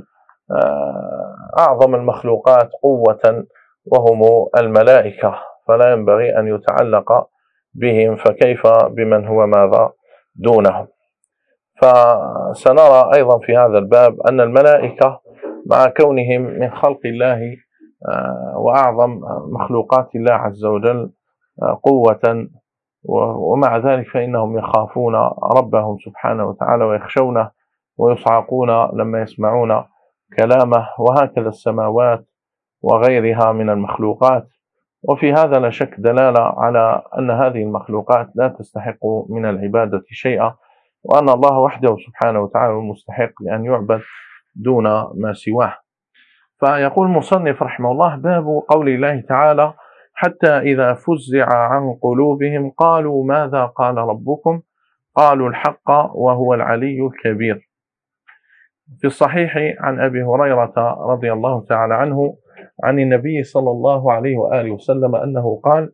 أعظم المخلوقات قوة وهم الملائكة، فلا ينبغي أن يتعلق بهم، فكيف بمن هو ماذا دونهم. فسنرى أيضا في هذا الباب أن الملائكة مع كونهم من خلق الله وأعظم مخلوقات الله عز وجل قوة، ومع ذلك فإنهم يخافون ربهم سبحانه وتعالى ويخشونه ويصعقون لما يسمعون كلامه، وهكذا السماوات وغيرها من المخلوقات. وفي هذا لا شك دلالة على أن هذه المخلوقات لا تستحق من العبادة شيئا، وأن الله وحده سبحانه وتعالى المستحق لأن يعبد دون ما سواه. فيقول المصنف رحمه الله: باب قول الله تعالى: حتى إذا فزع عن قلوبهم قالوا ماذا قال ربكم قالوا الحق وهو العلي الكبير. في الصحيح عن أبي هريرة رضي الله تعالى عنه عن النبي صلى الله عليه وآله وسلم أنه قال: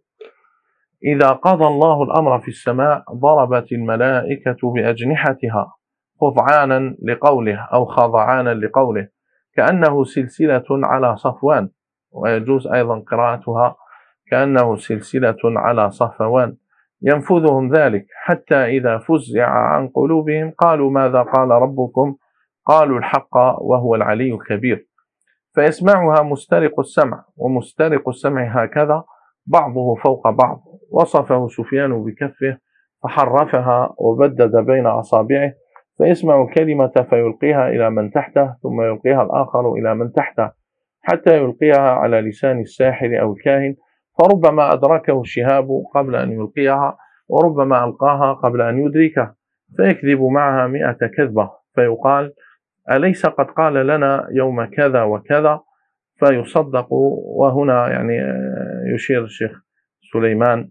إذا قضى الله الأمر في السماء ضربت الملائكة بأجنحتها خضعانا لقوله أو خضعانا لقوله كأنه سلسلة على صفوان، ويجوز أيضا قراءتها كأنه سلسلة على صفوان، ينفذهم ذلك حتى إذا فزع عن قلوبهم قالوا ماذا قال ربكم قالوا الحق وهو العلي الكبير. فيسمعها مسترق السمع، ومسترق السمع هكذا بعضه فوق بعض، وصفه سفيان بكفه فحرفها وبدد بين أصابعه، فيسمع كلمة فيلقيها إلى من تحته ثم يلقيها الآخر إلى من تحته حتى يلقيها على لسان الساحر أو الكاهن، فربما أدركه الشهاب قبل أن يلقيها، وربما ألقاها قبل أن يدركه، فيكذب معها 100 كذبة، فيقال: أليس قد قال لنا يوم كذا وكذا؟ فيصدق. وهنا يعني يشير الشيخ سليمان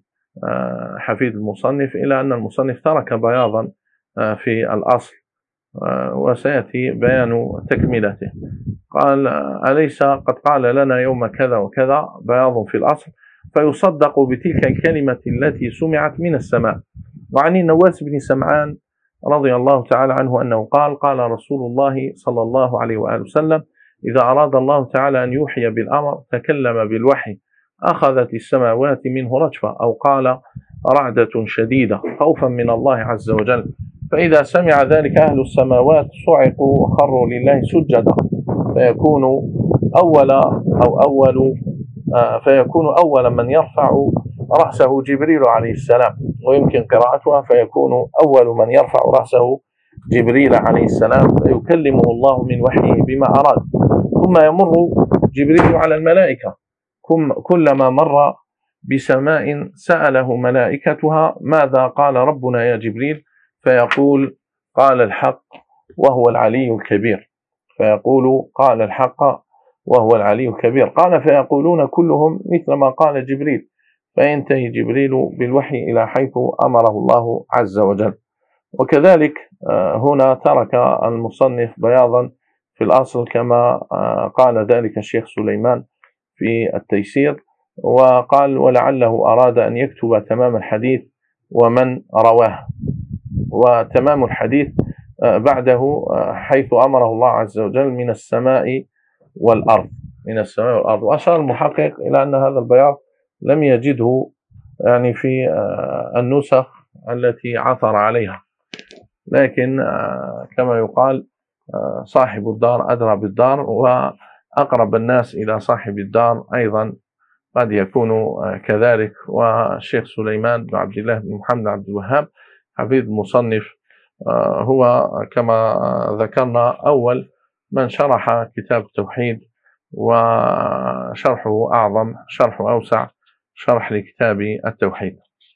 حفيد المصنف إلى أن المصنف ترك بياضا في الأصل، وسيأتي بيان تكملته. قال: أليس قد قال لنا يوم كذا وكذا، بياض في الأصل، فيصدق بتلك الكلمة التي سمعت من السماء. وعن النواس بن سمعان رضي الله تعالى عنه أنه قال: قال رسول الله صلى الله عليه وآله وسلم: إذا أراد الله تعالى أن يوحي بالأمر تكلم بالوحي أخذت السماوات منه رجفة، أو قال رعدة شديدة خوفا من الله عز وجل، فإذا سمع ذلك أهل السماوات صعقوا وخروا لله سجدا، فيكون أول من يرفع رأسه جبريل عليه السلام، ويمكن قراءتها فيكون أول من يرفع رأسه جبريل عليه السلام فيكلمه الله من وحيه بما أراد، ثم يمر جبريل على الملائكة، كلما مر بسماء سأله ملائكتها ماذا قال ربنا يا جبريل، فيقول قال الحق وهو العلي الكبير، فيقول قال الحق وهو العلي الكبير. قال: فيقولون كلهم مثل ما قال جبريل، فينتهي جبريل بالوحي إلى حيث أمره الله عز وجل. وكذلك هنا ترك المصنف بياضا في الأصل كما قال ذلك الشيخ سليمان في التيسير، وقال: ولعله أراد أن يكتب تمام الحديث ومن رواه، وتمام الحديث بعده حيث أمره الله عز وجل من السماء والأرض، وأشار المحقق إلى أن هذا البياض لم يجده يعني في النسخ التي عثر عليها، لكن كما يقال صاحب الدار أدرى بالدار، وأقرب الناس إلى صاحب الدار أيضا قد يكون كذلك. والشيخ سليمان بن عبد الله بن محمد عبد الوهاب حفيد المصنف هو كما ذكرنا أول من شرح كتاب التوحيد، وشرحه أعظم، شرح أوسع شرح لكتاب التوحيد.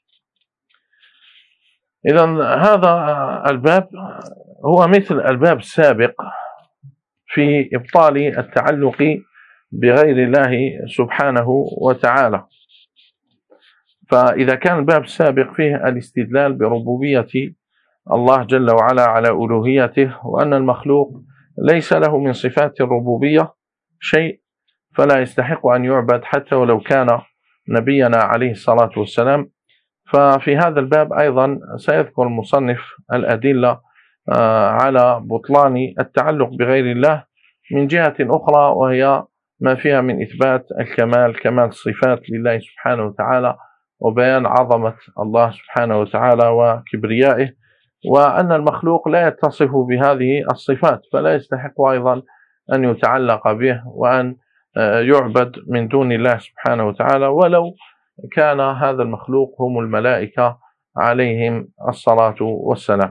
إذن هذا الباب هو مثل الباب السابق في إبطال التعلق بغير الله سبحانه وتعالى. فإذا كان الباب السابق فيه الاستدلال بربوبية الله جل وعلا على ألوهيته، وأن المخلوق ليس له من صفات الربوبية شيء، فلا يستحق أن يعبد حتى ولو كان نبينا عليه الصلاة والسلام. ففي هذا الباب أيضا سيذكر المصنف الأدلة على بطلان التعلق بغير الله من جهة أخرى، وهي ما فيها من إثبات الكمال، كمال الصفات لله سبحانه وتعالى، وبيان عظمة الله سبحانه وتعالى وكبريائه، وأن المخلوق لا يتصف بهذه الصفات، فلا يستحق أيضا أن يتعلق به وأن يعبد من دون الله سبحانه وتعالى، ولو كان هذا المخلوق هم الملائكة عليهم الصلاة والسلام.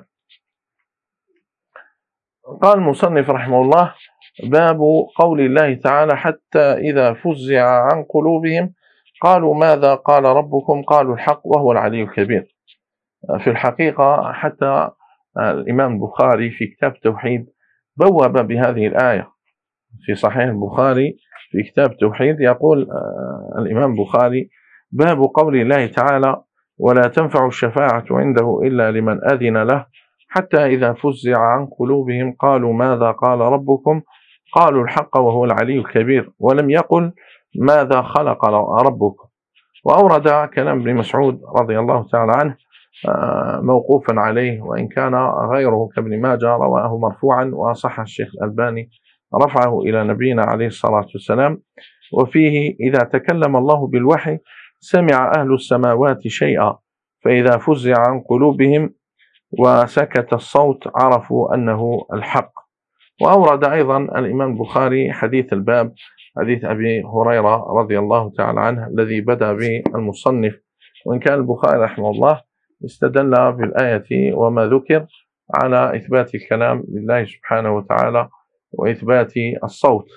قال المصنف رحمه الله: باب قول الله تعالى: حتى إذا فزع عن قلوبهم قالوا ماذا قال ربكم قالوا الحق وهو العلي الكبير. في الحقيقة حتى الإمام البخاري في كتاب التوحيد بوب بهذه الآية في صحيح البخاري. في كتاب التوحيد يقول الإمام البخاري: باب قول الله تعالى: ولا تنفع الشفاعة عنده إلا لمن أذن له، حتى إذا فزع عن قلوبهم قالوا ماذا قال ربكم قالوا الحق وهو العلي الكبير، ولم يقل ماذا خلق ربكم. وأورد كلام ابن مسعود رضي الله تعالى عنه موقوفا عليه، وإن كان غيره كابن ماجه رواه مرفوعا، وصح الشيخ الألباني رفعه إلى نبينا عليه الصلاة والسلام. وفيه: إذا تكلم الله بالوحي سمع أهل السماوات شيئا، فإذا فزع عن قلوبهم وسكت الصوت عرفوا أنه الحق. وأورد أيضا الإمام البخاري حديث الباب، حديث أبي هريرة رضي الله تعالى عنه الذي بدأ به المصنف، وإن كان البخاري رحمه الله استدل بالآية وما ذكر على إثبات الكلام لله سبحانه وتعالى وإثبات الصوت،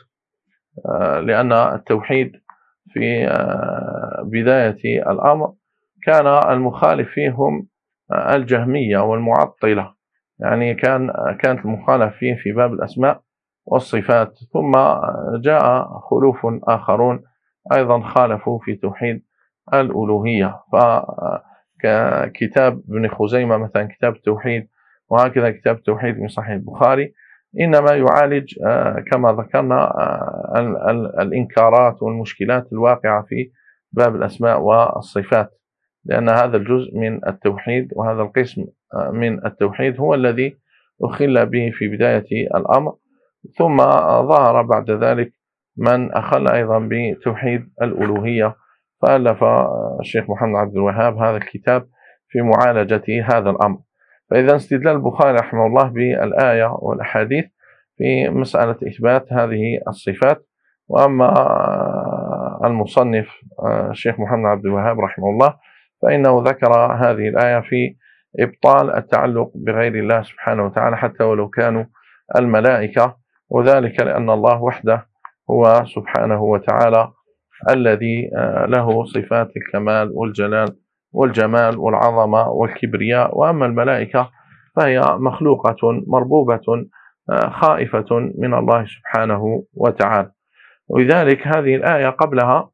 لأن التوحيد في بداية الأمر كان المخالف فيهم الجهمية والمعطلة، يعني كانت المخالف فيه في باب الأسماء والصفات، ثم جاء خلوف آخرون أيضا خالفوا في توحيد الألوهية. فكتاب ابن خزيمة مثلا كتاب التوحيد، وهكذا كتاب التوحيد من صحيح البخاري، إنما يعالج كما ذكرنا الإنكارات والمشكلات الواقعة في باب الأسماء والصفات، لأن هذا الجزء من التوحيد وهذا القسم من التوحيد هو الذي أخل به في بداية الأمر، ثم ظهر بعد ذلك من أخل أيضا بتوحيد الألوهية، فألف الشيخ محمد عبد الوهاب هذا الكتاب في معالجة هذا الأمر. فإذا استدلال البخاري رحمه الله بالآية والأحاديث في مسألة إثبات هذه الصفات. وأما المصنف الشيخ محمد عبد الوهاب رحمه الله فإنه ذكر هذه الآية في إبطال التعلق بغير الله سبحانه وتعالى حتى ولو كانوا الملائكة، وذلك لأن الله وحده هو سبحانه وتعالى الذي له صفات الكمال والجلال والجمال والعظمة والكبرياء، وأما الملائكة فهي مخلوقة مربوبة خائفة من الله سبحانه وتعالى. ولذلك هذه الآية قبلها،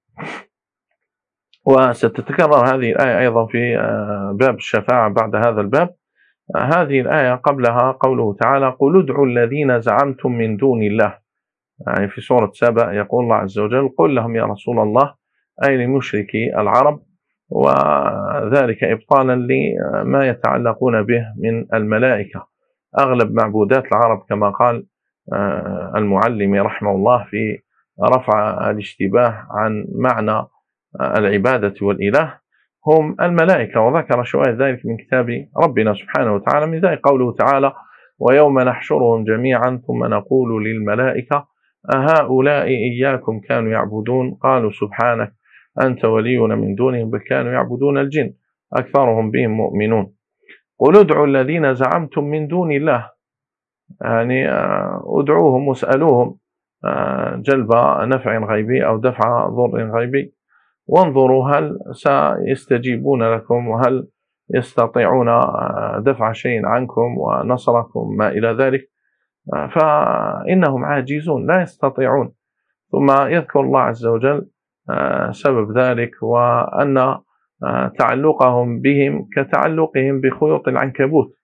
وستتكرر هذه الآية أيضا في باب الشفاعة بعد هذا الباب، هذه الآية قبلها قوله تعالى: قل ادعوا الذين زعمتم من دون الله، يعني في سورة سبأ يقول الله عز وجل: قل لهم يا رسول الله أي لمشركي العرب، وذلك إبطالا لما يتعلقون به من الملائكة. أغلب معبودات العرب كما قال المعلم رحمه الله في رفع الاشتباه عن معنى العبادة والإله هم الملائكة، وذكر شوية ذلك من كتاب ربنا سبحانه وتعالى، من ذلك قوله تعالى: ويوم نحشرهم جميعا ثم نقول للملائكة أهؤلاء إياكم كانوا يعبدون قالوا سبحانك أنت ولينا من دونهم بل كانوا يعبدون الجن أكثرهم بهم مؤمنون. قل ادعوا الذين زعمتم من دون الله، يعني ادعوهم واسألوهم جلب نفع غيبي أو دفع ضر غيبي، وانظروا هل سيستجيبون لكم وهل يستطيعون دفع شيء عنكم ونصركم ما إلى ذلك، فإنهم عاجزون لا يستطيعون. ثم يذكر الله عز وجل سبب ذلك، وأن تعلقهم بهم كتعلقهم بخيوط العنكبوت،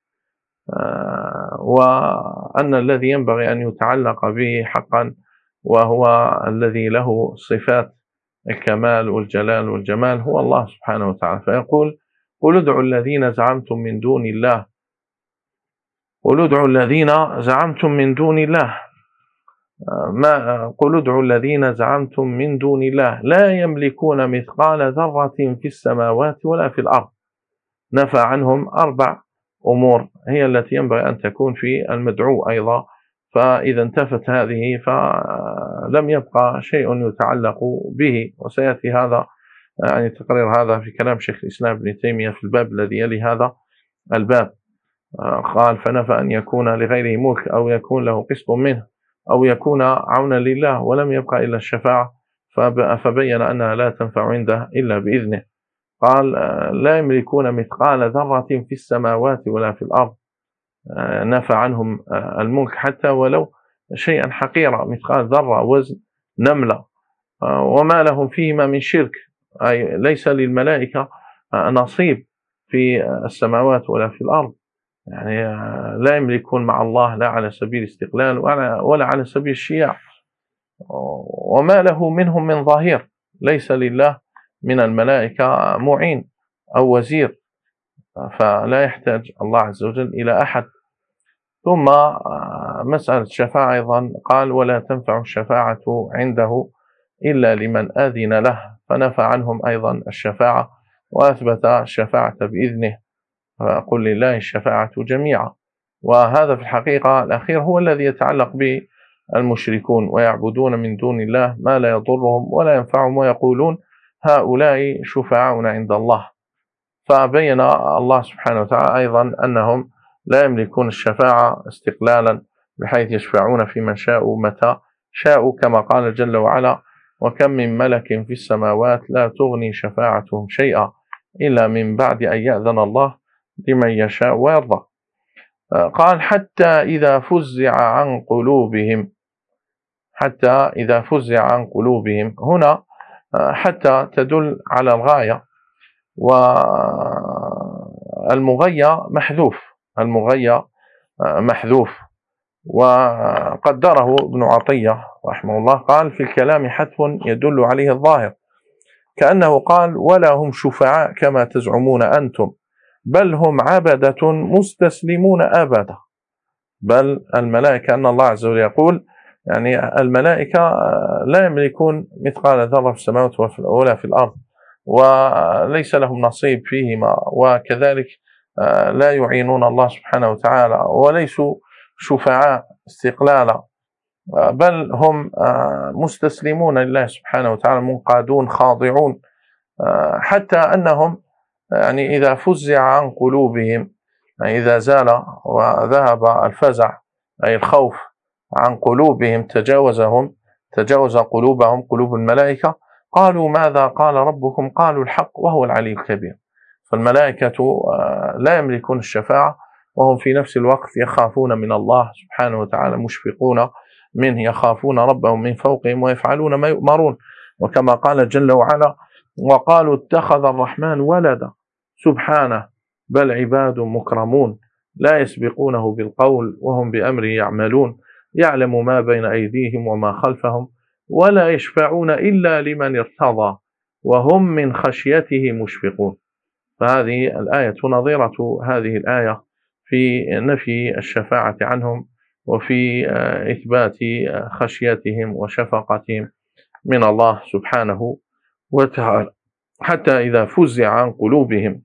وأن الذي ينبغي أن يتعلق به حقا وهو الذي له صفات الكمال والجلال والجمال هو الله سبحانه وتعالى. فيقول: قل ادعوا الذين زعمتم من دون الله، قل ادعوا الذين زعمتم من دون الله، قل ادعوا الذين زعمتم من دون الله لا يملكون مثقال ذرة في السماوات ولا في الأرض. نفى عنهم 4 أمور هي التي ينبغي أن تكون في المدعو أيضا، فإذا انتفت هذه فلم يبقى شيء يتعلق به. وسيأتي هذا يعني تقرير هذا في كلام شيخ الإسلام ابن تيمية في الباب الذي يلي هذا الباب. قال: فنفى أن يكون لغيره ملك أو يكون له قسط منه أو يكون عونا لله، ولم يبقى إلا الشفاعة، فبين أنها لا تنفع عنده إلا بإذنه. قال: لا يملكون مثقال ذرة في السماوات ولا في الأرض. نفى عنهم الملك حتى ولو شيئا حقيرا، مثقال ذرة، وزن نملة. وما لهم فيهما من شرك، أي ليس للملائكة نصيب في السماوات ولا في الأرض. يعني لا يملكون مع الله لا على سبيل الاستقلال ولا على سبيل الشياع. وما له منهم من ظهير، ليس لله من الملائكة معين أو وزير، فلا يحتاج الله عز وجل إلى أحد. ثم مسألة الشفاعة أيضا قال: ولا تنفع الشفاعة عنده إلا لمن أذن له، فنفى عنهم أيضا الشفاعة وأثبت الشفاعة بإذنه. قل لله الشفاعة جميعا. وهذا في الحقيقة الأخير هو الذي يتعلق بالمشركون، ويعبدون من دون الله ما لا يضرهم ولا ينفعهم، ويقولون هؤلاء شفعاؤنا عند الله. فبين الله سبحانه وتعالى أيضا أنهم لا يملكون الشفاعة استقلالا بحيث يشفعون في من شاءوا متى شاءوا، كما قال جل وعلا: وكم من ملك في السماوات لا تغني شفاعتهم شيئا إلا من بعد أن يأذن الله لمن يشاء ويرضى. قال: حتى إذا فزع عن قلوبهم، حتى إذا فزع عن قلوبهم. هنا حتى تدل على الغاية، والمغية محذوف، المغية محذوف. وقدره ابن عطية رحمه الله قال: في الكلام حذف يدل عليه الظاهر، كأنه قال: ولا هم شفعاء كما تزعمون أنتم، بل هم عبدة مستسلمون أبدا. بل الملائكة، أن الله عز وجل يقول يعني الملائكة لا يملكون مثقال ذرة في السماوات ولا في الأرض، وليس لهم نصيب فيهما، وكذلك لا يعينون الله سبحانه وتعالى، وليسوا شفعاء استقلالا، بل هم مستسلمون لله سبحانه وتعالى، منقادون خاضعون. حتى أنهم يعني إذا فزع عن قلوبهم، يعني إذا زال وذهب الفزع أي الخوف عن قلوبهم، تجاوز قلوبهم قلوب الملائكة، قالوا: ماذا قال ربكم؟ قالوا: الحق وهو العلي الكبير. فالملائكة لا يملكون الشفاعة، وهم في نفس الوقت يخافون من الله سبحانه وتعالى، مشفقون منه، يخافون ربهم من فوقهم ويفعلون ما يؤمرون. وكما قال جل وعلا: وقالوا اتخذ الرحمن ولدا سبحانه بل عباد مكرمون لا يسبقونه بالقول وهم بأمره يعملون يعلم ما بين أيديهم وما خلفهم ولا يشفعون إلا لمن ارتضى وهم من خشيته مشفقون. فهذه الآية نظيرة هذه الآية في نفي الشفاعة عنهم، وفي إثبات خشيتهم وشفقتهم من الله سبحانه وتعالى. حتى إذا فزع عن قلوبهم،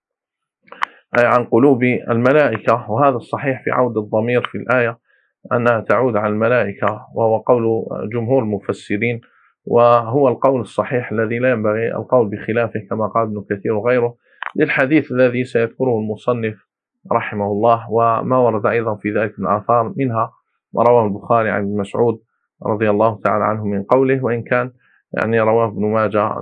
أي عن قلوب الملائكة. وهذا الصحيح في عود الضمير في الآية أنها تعود على الملائكة، وهو قول جمهور المفسرين، وهو القول الصحيح الذي لا ينبغي القول بخلافه، كما قال ابن كثير وغيره، للحديث الذي سيذكره المصنف رحمه الله، وما ورد أيضا في ذلك من آثار، منها ما رواه البخاري عن ابن مسعود رضي الله تعالى عنه من قوله، وإن كان يعني رواه ابن ماجه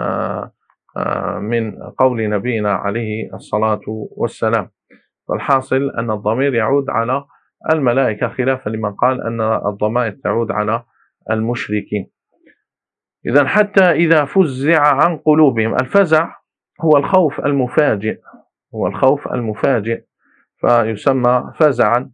من قول نبينا عليه الصلاة والسلام. والحاصل أن الضمير يعود على الملائكة، خلافا لمن قال أن الضمائر تعود على المشركين. إذن حتى إذا فزع عن قلوبهم، الفزع هو الخوف المفاجئ، هو الخوف المفاجئ فيسمى فزعا.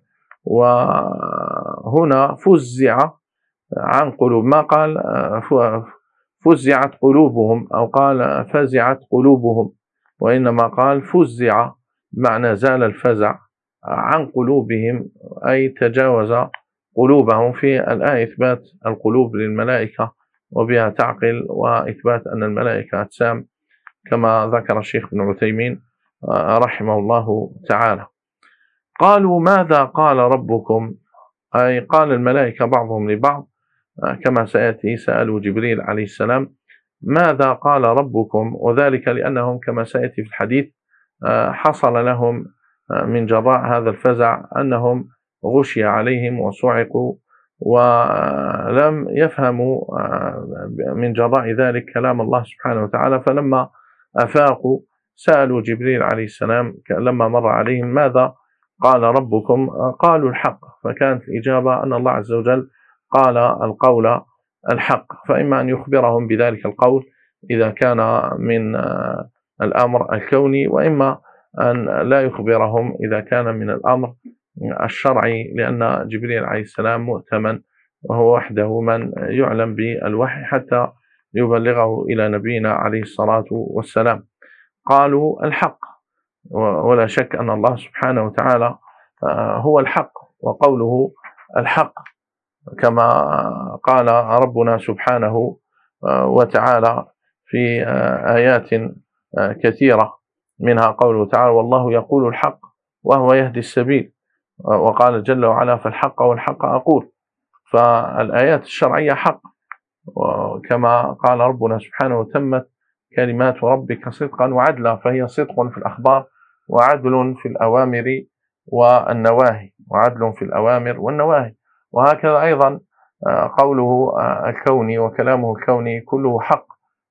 وهنا فزع عن قلوب، ما قال فزعت قلوبهم، أو قال فزعت قلوبهم، وإنما قال فزع، بمعنى زال الفزع عن قلوبهم، أي تجاوز قلوبهم. في الآية إثبات القلوب للملائكة وبها تعقل، وإثبات أن الملائكة أجسام كما ذكر الشيخ ابن عثيمين رحمه الله تعالى. قالوا ماذا قال ربكم، أي قال الملائكة بعضهم لبعض كما سيأتي، سألوا جبريل عليه السلام ماذا قال ربكم، وذلك لأنهم كما سيأتي في الحديث حصل لهم من جراء هذا الفزع أنهم غشي عليهم وصعقوا، ولم يفهموا من جراء ذلك كلام الله سبحانه وتعالى. فلما أفاقوا سألوا جبريل عليه السلام لما مر عليهم ماذا قال ربكم، قالوا الحق. فكانت الإجابة أن الله عز وجل قال القول الحق، فإما أن يخبرهم بذلك القول إذا كان من الأمر الكوني، وإما أن لا يخبرهم إذا كان من الأمر الشرعي، لأن جبريل عليه السلام مؤتمن، وهو وحده من يعلم بالوحي حتى يبلغه إلى نبينا عليه الصلاة والسلام. قالوا الحق، ولا شك أن الله سبحانه وتعالى هو الحق، وقوله الحق كما قال ربنا سبحانه وتعالى في آيات كثيرة، منها قوله تعالى والله يقول الحق وهو يهدي السبيل، وقال جل وعلا فالحق والحق أقول. فالآيات الشرعية حق، وكما قال ربنا سبحانه وتمت كلمات ربك صدقا وعدلا، فهي صدق في الأخبار وعدل في الأوامر والنواهي، وعدل في الأوامر والنواهي. وهكذا أيضا قوله الكوني وكلامه الكوني كله حق،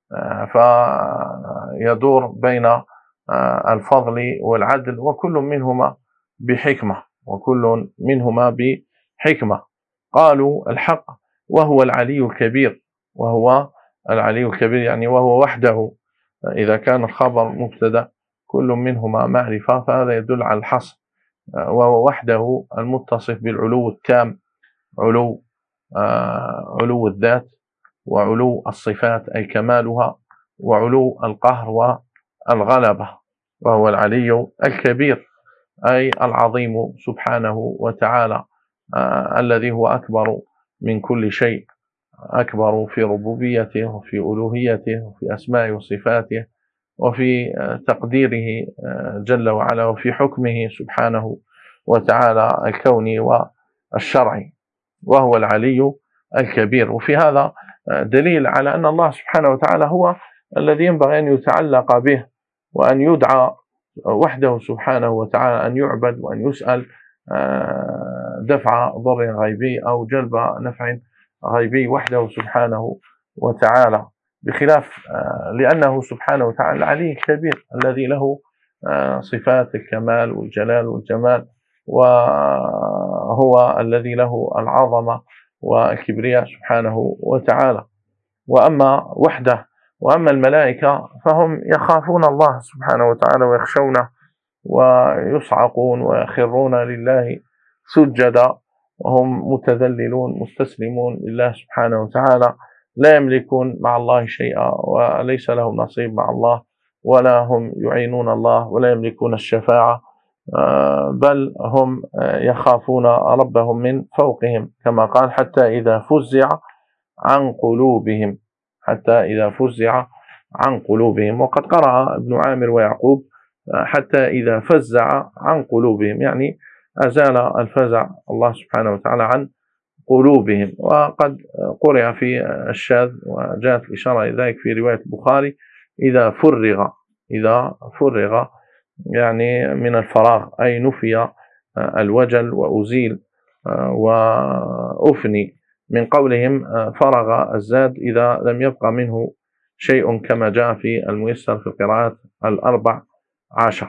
فيدور بين الفضل والعدل، وكل منهما بحكمة، وكل منهما بحكمة. قالوا الحق وهو العلي الكبير، وهو العلي الكبير يعني وهو وحده، إذا كان الخبر مبتدأ كل منهما معرفة فهذا يدل على الحصر، وهو وحده المتصف بالعلو التام، علو الذات، وعلو الصفات أي كمالها، وعلو القهر والغلبة، وهو العلي الكبير أي العظيم سبحانه وتعالى، الذي هو أكبر من كل شيء، أكبر في ربوبيته وفي ألوهيته وفي أسماء وصفاته وفي تقديره جل وعلا وفي حكمه سبحانه وتعالى الكوني والشرعي، وهو العلي الكبير. وفي هذا دليل على أن الله سبحانه وتعالى هو الذي ينبغي أن يتعلق به وأن يدعى وحده سبحانه وتعالى، أن يعبد وأن يسأل دفع ضر غيبي أو جلب نفع غيبي وحده سبحانه وتعالى، بخلاف لأنه سبحانه وتعالى العلي الكبير الذي له صفات الكمال والجلال والجمال، وهو الذي له العظمة والكبرياء سبحانه وتعالى. وأما وحده وأما الملائكة فهم يخافون الله سبحانه وتعالى ويخشونه ويصعقون ويخرون لله سجدا، وهم متذللون مستسلمون لله سبحانه وتعالى، لا يملكون مع الله شيئا، وليس لهم نصيب مع الله، ولا هم يعينون الله، ولا يملكون الشفاعة، بل هم يخافون ربهم من فوقهم، كما قال حتى إذا فزع عن قلوبهم، حتى إذا فزع عن قلوبهم. وقد قرأ ابن عامر ويعقوب حتى إذا فزع عن قلوبهم، يعني أزال الفزع الله سبحانه وتعالى عن قلوبهم. وقد قرأ في الشاذ وجاءت الإشارة إلى ذلك في رواية البخاري إذا فرغ يعني من الفراغ، أي نفي الوجل وأزيل وأفني، من قولهم فرغ الزاد إذا لم يبقى منه شيء، كما جاء في الميسر في القراءات 14.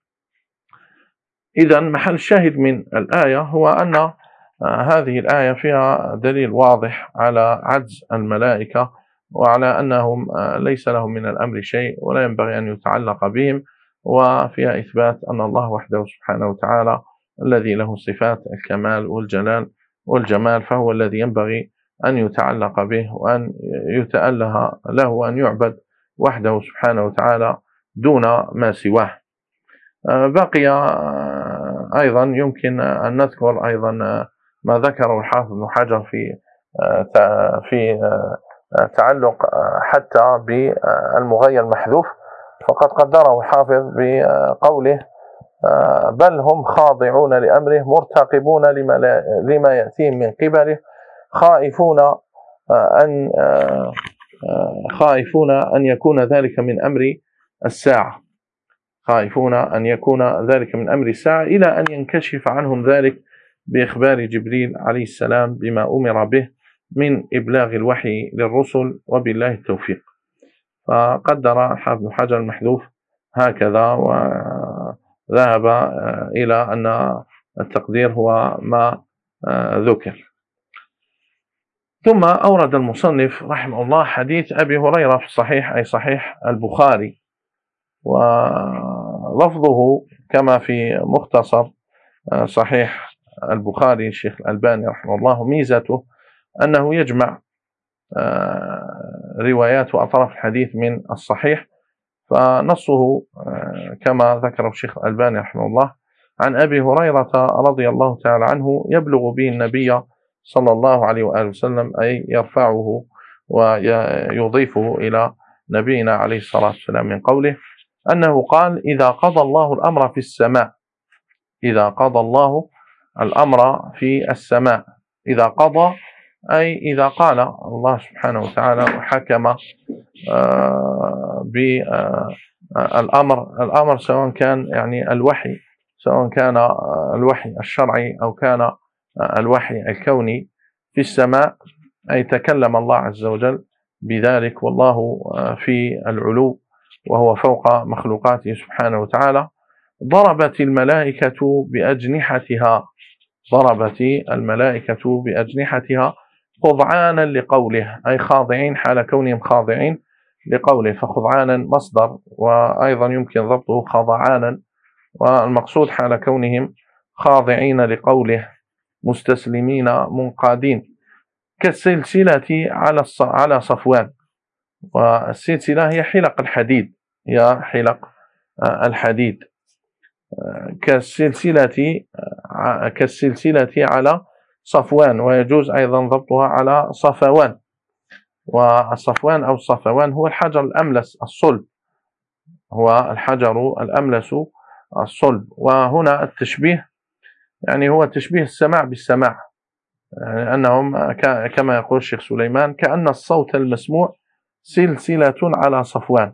إذن محل الشاهد من الآية هو أن هذه الآية فيها دليل واضح على عجز الملائكة، وعلى أنهم ليس لهم من الأمر شيء ولا ينبغي أن يتعلق بهم، وفيها إثبات أن الله وحده سبحانه وتعالى الذي له صفات الكمال والجلال والجمال، فهو الذي ينبغي أن يتعلق به وأن يتأله له وأن يعبد وحده سبحانه وتعالى دون ما سواه. بقي أيضا يمكن أن نذكر أيضا ما ذكره الحافظ بن حجر في تعلق حتى بالمغير المحذوف، فقد قدره الحافظ بقوله بل هم خاضعون لأمره مرتقبون لما يأتيهم من قبله خائفون أن يكون ذلك من أمر الساعة، خائفون أن يكون ذلك من أمر الساعة، إلى أن ينكشف عنهم ذلك بإخبار جبريل عليه السلام بما أمر به من إبلاغ الوحي للرسل، وبالله التوفيق. فقدر الحافظ بن حجر المحذوف هكذا، وذهب إلى أن التقدير هو ما ذكر. ثم أورد المصنف رحمه الله حديث أبي هريرة في الصحيح، أي صحيح البخاري، ولفظه كما في مختصر صحيح البخاري الشيخ الألباني رحمه الله، ميزته أنه يجمع روايات وأطراف الحديث من الصحيح، فنصه كما ذكر الشيخ الألباني رحمه الله عن أبي هريرة رضي الله تعالى عنه يبلغ به النبي صلى الله عليه وآله وسلم، أي يرفعه ويضيفه إلى نبينا عليه الصلاة والسلام، من قوله أنه قال إذا قضى الله الأمر في السماء، إذا قضى الله الأمر في السماء، إذا قضى أي إذا قال الله سبحانه وتعالى وحكم بالأمر، سواء كان يعني الوحي، سواء كان الوحي الشرعي أو كان الوحي الكوني في السماء، أي تكلم الله عز وجل بذلك، والله في العلو وهو فوق مخلوقاته سبحانه وتعالى. ضربت الملائكة بأجنحتها، ضربت الملائكة بأجنحتها خضعانا لقوله، أي خاضعين حال كونهم خاضعين لقوله، فخضعانا مصدر، وأيضا يمكن ضبطه خضعانا، والمقصود حال كونهم خاضعين لقوله مستسلمين منقادين، كالسلسلة على صفوان. والسلسلة هي حلق الحديد، هي حلق الحديد، كالسلسلة على صفوان، ويجوز أيضا ضبطها على صفوان. والصفوان أو الصفوان هو الحجر الأملس الصلب، هو الحجر الأملس الصلب. وهنا التشبيه يعني هو تشبيه السماع بالسماع، يعني أنهم كما يقول الشيخ سليمان كأن الصوت المسموع سلسلة على صفوان،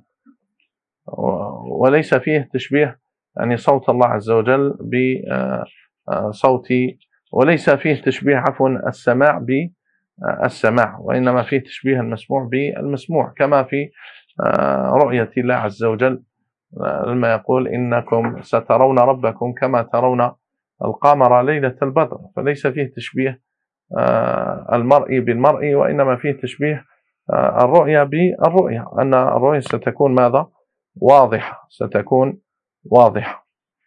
وليس فيه تشبيه يعني صوت الله عز وجل بصوت، وليس فيه تشبيه عفوا السماع بالسماع، وإنما فيه تشبيه المسموع بالمسموع، كما في رؤية الله عز وجل لما يقول إنكم سترون ربكم كما ترون القمر ليلة البدر، فليس فيه تشبيه المرء بالمرء، وإنما فيه تشبيه الرؤية بالرؤية، أن الرؤية ستكون ماذا؟ واضحة، ستكون واضحة.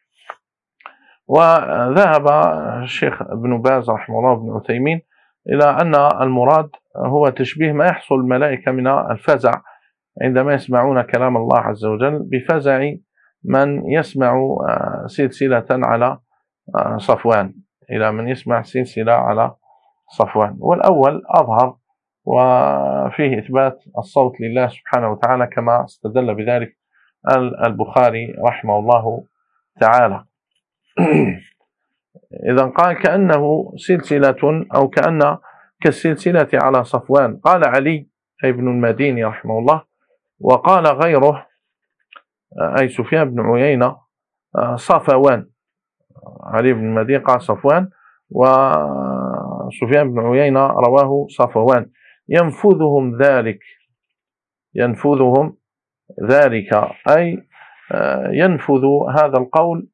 وذهب الشيخ ابن باز رحمه الله وابن عثيمين إلى أن المراد هو تشبيه ما يحصل الملائكة من الفزع عندما يسمعون كلام الله عز وجل، بفزع من يسمع سلسلة على صفوان، إلى من يسمع سلسلة على صفوان. والأول أظهر، وفيه إثبات الصوت لله سبحانه وتعالى، كما استدل بذلك البخاري رحمه الله تعالى. إذا قال كأنه سلسلة أو كأن كالسلسلة على صفوان، قال علي ابن المديني رحمه الله، وقال غيره أي سفيان بن عيينة صفوان، علي بن المديني قال صفوان، وسفيان بن عيينة رواه صفوان. ينفذهم ذلك أي ينفذ هذا القول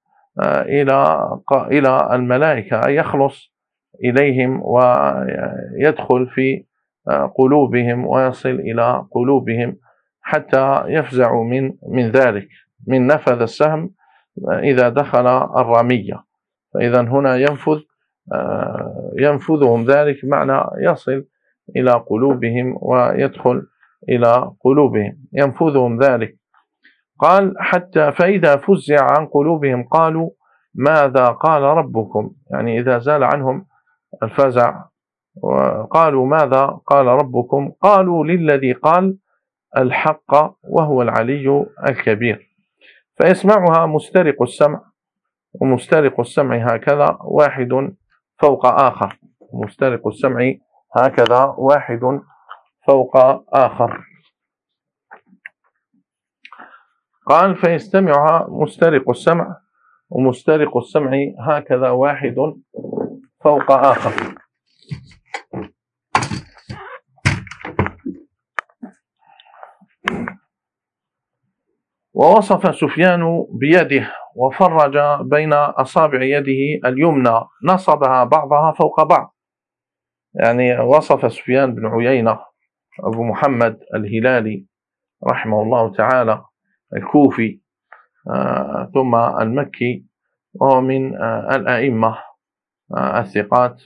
إلى الملائكة، أي يخلص إليهم ويدخل في قلوبهم ويصل إلى قلوبهم حتى يفزعوا من ذلك، من نفذ السهم إذا دخل الرمية. فإذا هنا ينفذهم ذلك، معنى يصل إلى قلوبهم ويدخل إلى قلوبهم، ينفذهم ذلك. قال حتى فإذا فزع عن قلوبهم قالوا ماذا قال ربكم، يعني إذا زال عنهم الفزع وقالوا ماذا قال ربكم، قالوا للذي قال الحق وهو العلي الكبير. فيسمعها مسترق السمع، ومسترق السمع هكذا واحد فوق آخر، مسترق السمع هكذا واحد فوق آخر. قال فيستمعها مسترق السمع، ومسترق السمع هكذا واحد فوق آخر. ووصف سفيان بيده وفرج بين أصابع يده اليمنى نصبها بعضها فوق بعض، يعني وصف سفيان بن عيينة أبو محمد الهلالي رحمه الله تعالى الكوفي ثم المكي، وهو من الأئمة الثقات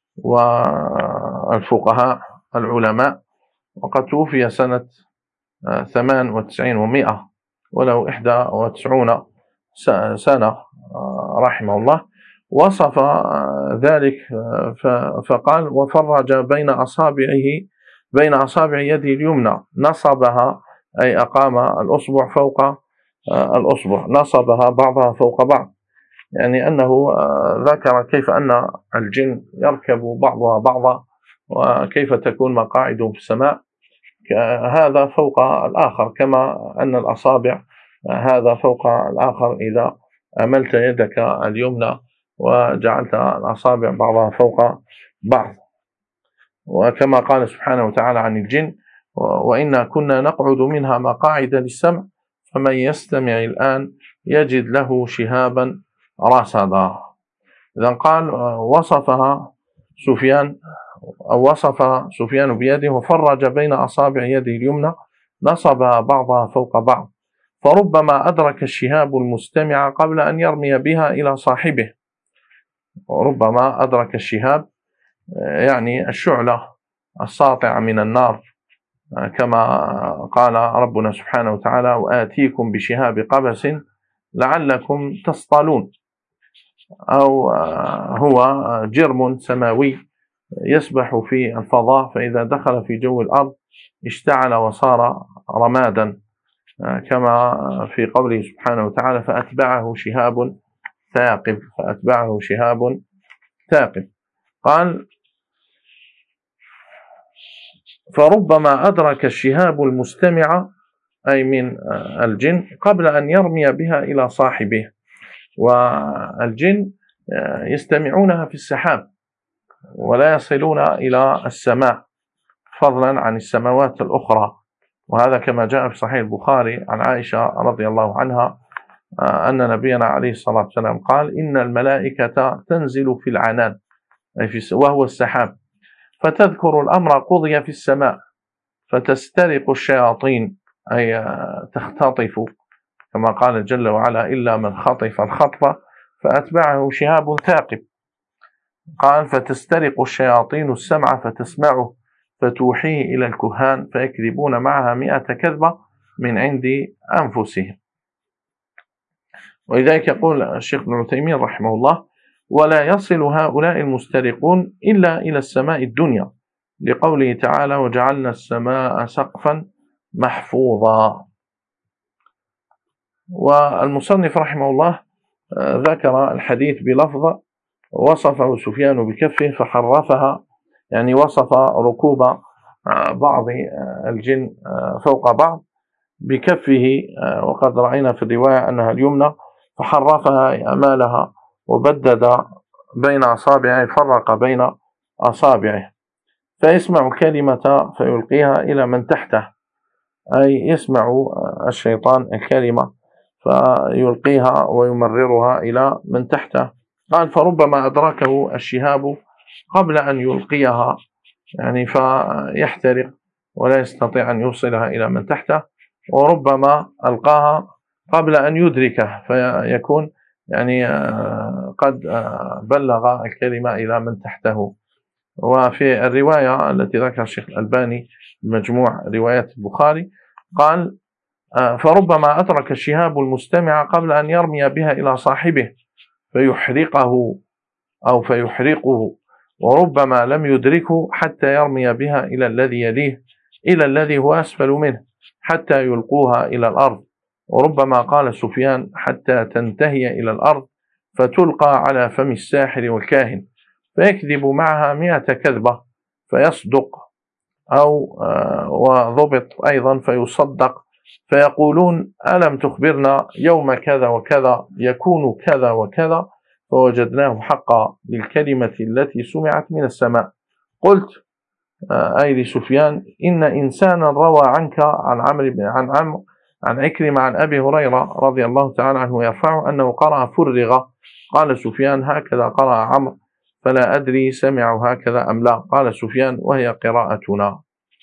والفقهاء العلماء، وقد توفي سنة 98 و100 وله 91 سنة رحمه الله. وصف ذلك فقال وفرج بين أصابع يده اليمنى نصبها، أي أقام الأصبع فوق الأصبع، نصبها بعضها فوق بعض، يعني أنه ذكر كيف أن الجن يركب بعضها بعضا، وكيف تكون مقاعدهم في السماء هذا فوق الآخر، كما أن الأصابع هذا فوق الآخر. إذا أملت يدك اليمنى وجعلت الأصابع بعضها فوق بعض، وكما قال سبحانه وتعالى عن الجن وإنا كنا نقعد منها مقاعد للسمع فمن يستمع الآن يجد له شهابا رصدا. إذن قال وصفها سفيان، أو وصف سفيان بيده وفرج بين أصابع يده اليمنى نصبها بعضها فوق بعض، فربما أدرك الشهاب المستمع قبل أن يرمي بها إلى صاحبه. وربما أدرك الشهاب يعني الشعلة الساطعة من النار، كما قال ربنا سبحانه وتعالى وآتيكم بشهاب قبس لعلكم تصطلون، أو هو جرم سماوي يسبح في الفضاء، فإذا دخل في جو الأرض اشتعل وصار رمادا، كما في قوله سبحانه وتعالى فأتبعه شهاب ثاقب، فأتبعه شهاب ثاقب. قال فربما أدرك الشهاب المستمع أي من الجن قبل أن يرمي بها إلى صاحبه. والجن يستمعونها في السحاب ولا يصلون إلى السماء فضلا عن السماوات الأخرى، وهذا كما جاء في صحيح البخاري عن عائشة رضي الله عنها أن نبينا عليه الصلاة والسلام قال إن الملائكة تنزل في العنان وهو السحاب فتذكر الأمر قضي في السماء فتسترق الشياطين أي تختطف، كما قال جل وعلا إلا من خطف الخطفة فأتبعه شهاب ثاقب. قال فتسترق الشياطين السمع فتسمعه فتوحيه إلى الكهان فيكذبون معها 100 كذبة من عند أنفسهم. ولذلك يقول الشيخ ابن عثيمين رحمه الله ولا يصل هؤلاء المسترقون إلا إلى السماء الدنيا، لقوله تعالى وجعلنا السماء سقفا محفوظا. والمصنف رحمه الله ذكر الحديث بلفظ وصفه سفيان بكفه فحرفها، يعني وصف ركوب بعض الجن فوق بعض بكفه، وقد رأينا في الرواية أنها اليمنى، فحرفها أمالها وبدد بين أصابعه، فرق بين أصابعه، فيسمع كلمة فيلقيها إلى من تحته، أي يسمع الشيطان الكلمة فيلقيها ويمررها إلى من تحته. قال فربما أدركه الشهاب قبل أن يلقيها، يعني فيحترق ولا يستطيع أن يوصلها إلى من تحته، وربما ألقاها قبل أن يدركه فيكون يعني قد بلغ الكلمة إلى من تحته. وفي الرواية التي ذكر الشيخ الألباني مجموع روايات البخاري قال: فربما أدرك الشهاب المستمع قبل أن يرمي بها إلى صاحبه فيحرقه أو فيحرقه، وربما لم يدركه حتى يرمي بها إلى الذي يليه، إلى الذي هو أسفل منه، حتى يلقوها إلى الأرض. وربما قال سفيان: حتى تنتهي إلى الأرض فتلقى على فم الساحر والكاهن، فيكذب معها 100 كذبة فيصدق، أو وضبط أيضا فيصدق، فيقولون: ألم تخبرنا يوم كذا وكذا يكون كذا وكذا، فوجدناه حقا بالكلمة التي سمعت من السماء. قلت أي لسفيان: إن إنسانا روى عنك عن عكرمة عن أبي هريرة رضي الله تعالى عنه يرفعه أنه قرأ فرغ. قال سفيان: هكذا قرأ عمرو، فلا أدري سمعوا هكذا أم لا. قال سفيان: وهي قراءتنا.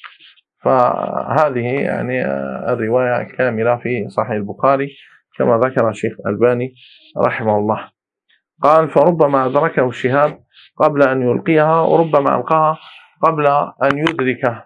فهذه يعني الرواية كاملة في صحيح البخاري كما ذكر الشيخ الألباني رحمه الله. قال: فربما أدركه الشهاب قبل أن يلقيها، وربما ألقاها قبل أن يدركه.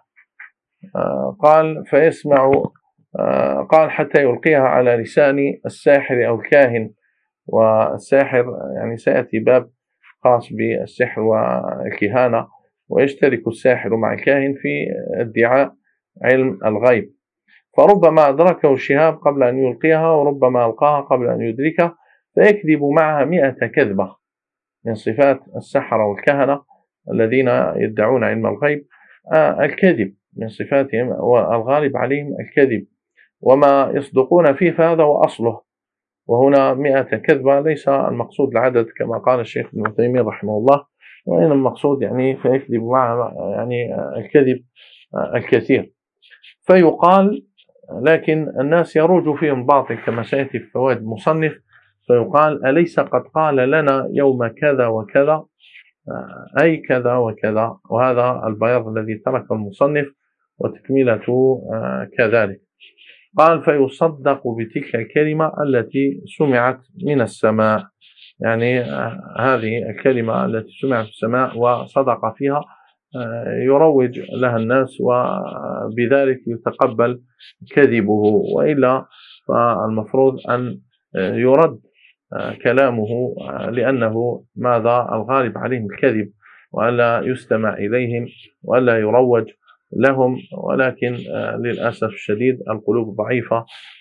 قال: فيسمع، قال: حتى يلقيها على لسان الساحر أو الكاهن. والساحر يعني سيأتي باب خاص بالسحر والكهانة، ويشترك الساحر مع الكاهن في ادعاء علم الغيب. فربما أدركه الشهاب قبل أن يلقيها، وربما ألقاها قبل أن يدركه، فيكذب معها 100 كذبة. من صفات السحرة والكهنة الذين يدعون علم الغيب الكذب من صفاتهم، والغالب عليهم الكذب، وما يصدقون فيه فهذا هو أصله. وهنا 100 كذبة ليس المقصود العدد كما قال الشيخ ابن تيمية رحمه الله، وإن المقصود يعني فيكذب معها يعني الكذب الكثير. فيقال، لكن الناس يروج فيهم باطل كما سيأتي في فوائد المصنف، فيقال: أليس قد قال لنا يوم كذا وكذا، أي كذا وكذا. وهذا البياض الذي تركه المصنف وتكملته كذلك. قال: فيصدق بتلك الكلمة التي سمعت من السماء، يعني هذه الكلمة التي سمعت في السماء وصدق فيها يروج لها الناس، وبذلك يتقبل كذبه، وإلا فالمفروض أن يرد كلامه، لأنه ماذا الغالب عليهم الكذب، وألا يستمع إليهم وألا يروج لهم. ولكن للأسف الشديد القلوب ضعيفة،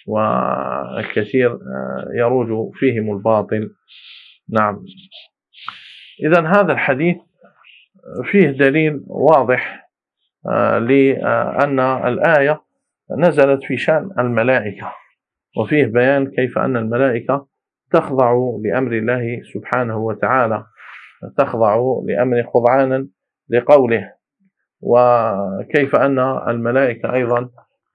والكثير يروج فيهم الباطل. نعم. إذن هذا الحديث فيه دليل واضح لأن الآية نزلت في شأن الملائكة، وفيه بيان كيف أن الملائكة تخضع لأمر الله سبحانه وتعالى، تخضع لأمر خضعانا لقوله، وكيف أن الملائكة أيضا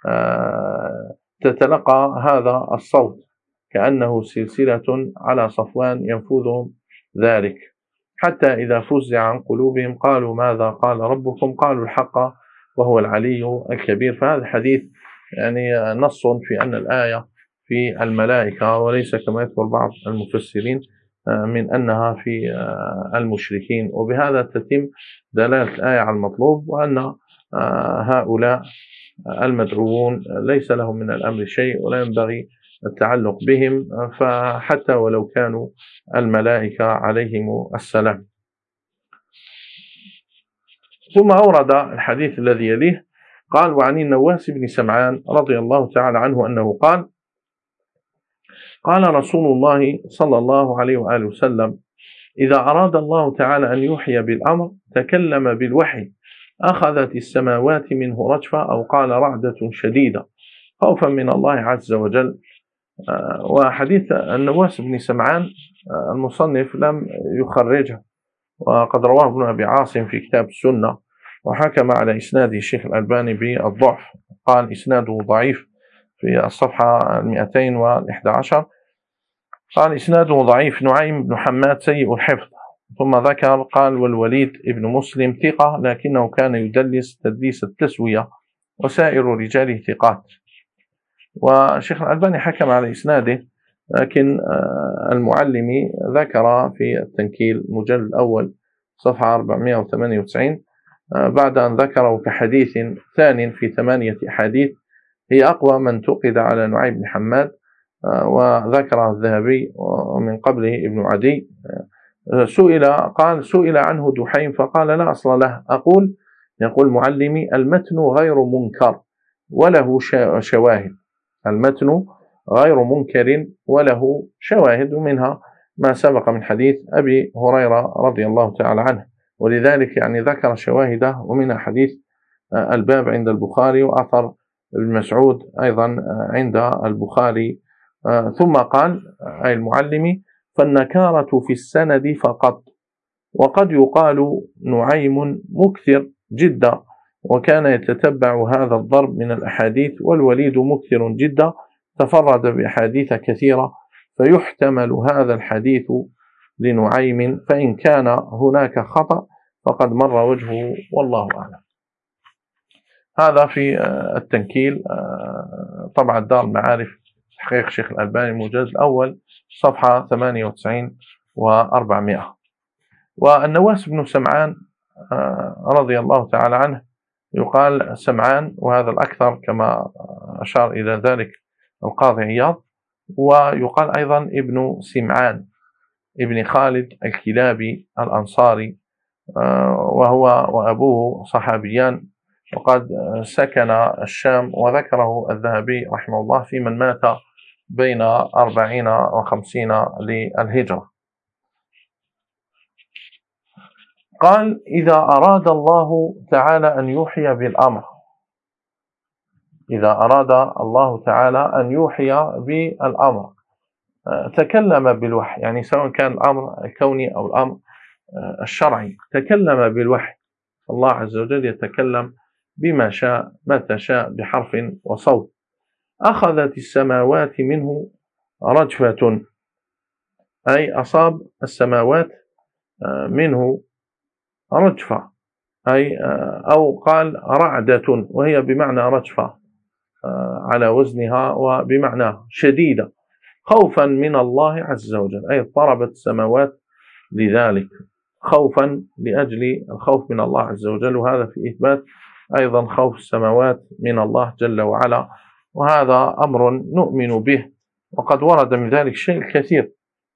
تتلقى هذا الصوت كأنه سلسلة على صفوان ينفذهم ذلك، حتى إذا فزع عن قلوبهم قالوا: ماذا قال ربكم؟ قالوا: الحق وهو العلي الكبير. فهذا الحديث يعني نص في أن الآية في الملائكة، وليس كما يذكر بعض المفسرين من أنها في المشركين. وبهذا تتم دلالة الآية على المطلوب، وأن هؤلاء المدعوون ليس لهم من الأمر شيء، ولا ينبغي التعلق بهم، فحتى ولو كانوا الملائكة عليهم السلام. ثم أورد الحديث الذي يليه قال: وعن النواس بن سمعان رضي الله تعالى عنه أنه قال: قال رسول الله صلى الله عليه وآله وسلم: إذا أراد الله تعالى أن يوحي بالأمر تكلم بالوحي، أخذت السماوات منه رجفة، أو قال رعدة شديدة، خوفا من الله عز وجل. وحديث النواس بن سمعان المصنف لم يخرجه، وقد رواه ابن أبي عاصم في كتاب السنة، وحكم على إسناده الشيخ الألباني بالضعف، قال إسناده ضعيف في الصفحة 211، قال إسناده ضعيف. نعيم بن حماد سيء الحفظ. ثم ذكر قال: والوليد ابن مسلم ثقة، لكنه كان يدلس تدليس التسوية، وسائر رجاله ثقات. والشيخ الألباني حكم على إسناده، لكن المعلمي ذكر في التنكيل المجلد الأول صفحة 498 بعد أن ذكره كحديث ثان في 8 أحاديث هي أقوى ما انتقد على نعيم بن حماد، وذكره الذهبي ومن قبله ابن عدي. سئل عنه دحيم فقال لا أصل له. يقول معلمي المتن غير منكر وله شواهد، المتن غير منكر وله شواهد، ومنها ما سبق من حديث أبي هريرة رضي الله تعالى عنه، ولذلك يعني ذكر شواهده، ومنها حديث الباب عند البخاري، وأثر ابن مسعود أيضا عند البخاري. ثم قال أي المعلمي فالنكارة في السند فقط، وقد يقال نعيم مكثر جدا وكان يتتبع هذا الضرب من الأحاديث، والوليد مكثر جدا تفرد بأحاديث كثيرة، فيحتمل هذا الحديث لنعيم، فإن كان هناك خطأ فقد مر وجهه والله أعلم. هذا في التنكيل، طبعا دار المعارف تحقيق شيخ الألباني المجلد الأول صفحة 98 و400. والنواس بن سمعان رضي الله تعالى عنه يقال سمعان، وهذا الأكثر كما أشار إلى ذلك القاضي عياض، ويقال أيضا ابن سمعان ابن خالد الكلابي الأنصاري، وهو وأبوه صحابيان، وقد سكن الشام، وذكره الذهبي رحمه الله في من مات بين 40 و50 للهجرة. قال إذا أراد الله تعالى أن يوحي بالأمر، إذا أراد الله تعالى أن يوحي بالأمر تكلم بالوحي، يعني سواء كان الأمر الكوني أو الأمر الشرعي تكلم بالوحي. الله عز وجل يتكلم بما شاء متى شاء بحرف وصوت. أخذت السماوات منه رجفة، أي أصاب السماوات منه رجفة، أي أو قال رعدة، وهي بمعنى رجفة على وزنها وبمعنى شديدة، خوفا من الله عز وجل، أي اضطربت السماوات لذلك خوفا لأجل الخوف من الله عز وجل، وهذا في إثبات أيضا خوف السماوات من الله جل وعلا، وهذا أمر نؤمن به. وقد ورد من ذلك شيء كثير،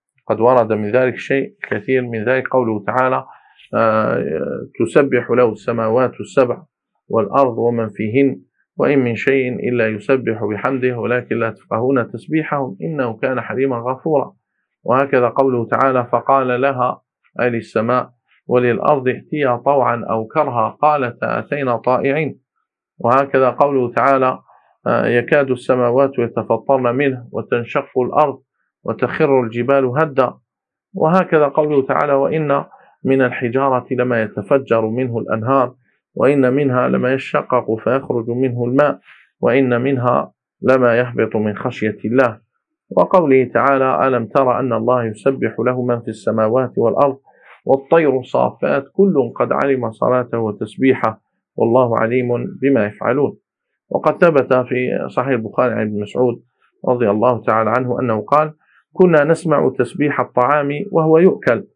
من ذلك قوله تعالى تسبح له السماوات السبع والأرض ومن فيهن وإن من شيء إلا يسبح بحمده ولكن لا تفقهون تسبيحهم إنه كان حليما غفورا. وهكذا قوله تعالى فقال لها أي للسماء وللأرض ائتيا طوعا أو كرها قالتا أتينا طائعين. وهكذا قوله تعالى يكاد السماوات يتفطرن منه وتنشق الأرض وتخر الجبال هدا. وهكذا قوله تعالى وإن من الحجارة لما يتفجر منه الأنهار وإن منها لما يشقق فيخرج منه الماء وإن منها لما يهبط من خشية الله. وقوله تعالى ألم تر أن الله يسبح له من في السماوات والأرض والطير صافات كل قد علم صلاته وتسبيحه والله عليم بما يفعلون. وقد ثبت في صحيح البخاري عن ابن مسعود رضي الله تعالى عنه أنه قال كنا نسمع تسبيح الطعام وهو يؤكل.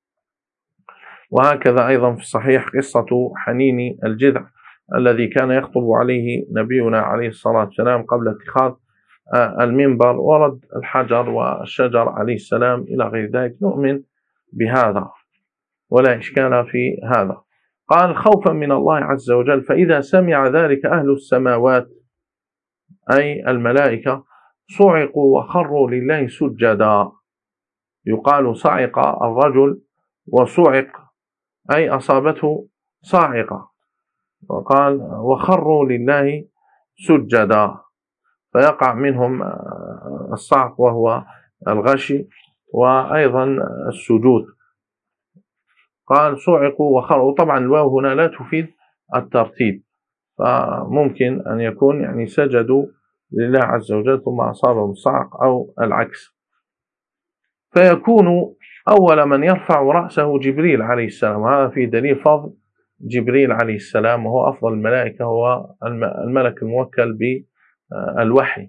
وهكذا أيضا في الصحيح قصة حنين الجذع الذي كان يخطب عليه نبينا عليه الصلاة والسلام قبل اتخاذ المنبر، ورد الحجر والشجر عليه السلام إلى غير ذلك، نؤمن بهذا ولا إشكال في هذا. قال خوفا من الله عز وجل، فإذا سمع ذلك أهل السماوات أي الملائكة صعقوا وخروا لله سجدا. يقال صعق الرجل وصعق أي أصابته صاعقة، وقال وخروا لله سجدا، فيقع منهم الصعق وهو الغشي وأيضا السجود. قال صعقوا وخروا، طبعا الواو هنا لا تفيد الترتيب، فممكن أن يكون يعني سجدوا لله عز وجل ثم أصابهم الصعق أو العكس. فيكون أول من يرفع رأسه جبريل عليه السلام، وهذا في دليل فضل جبريل عليه السلام، وهو أفضل الملائكة، هو الملك الموكل بالوحي،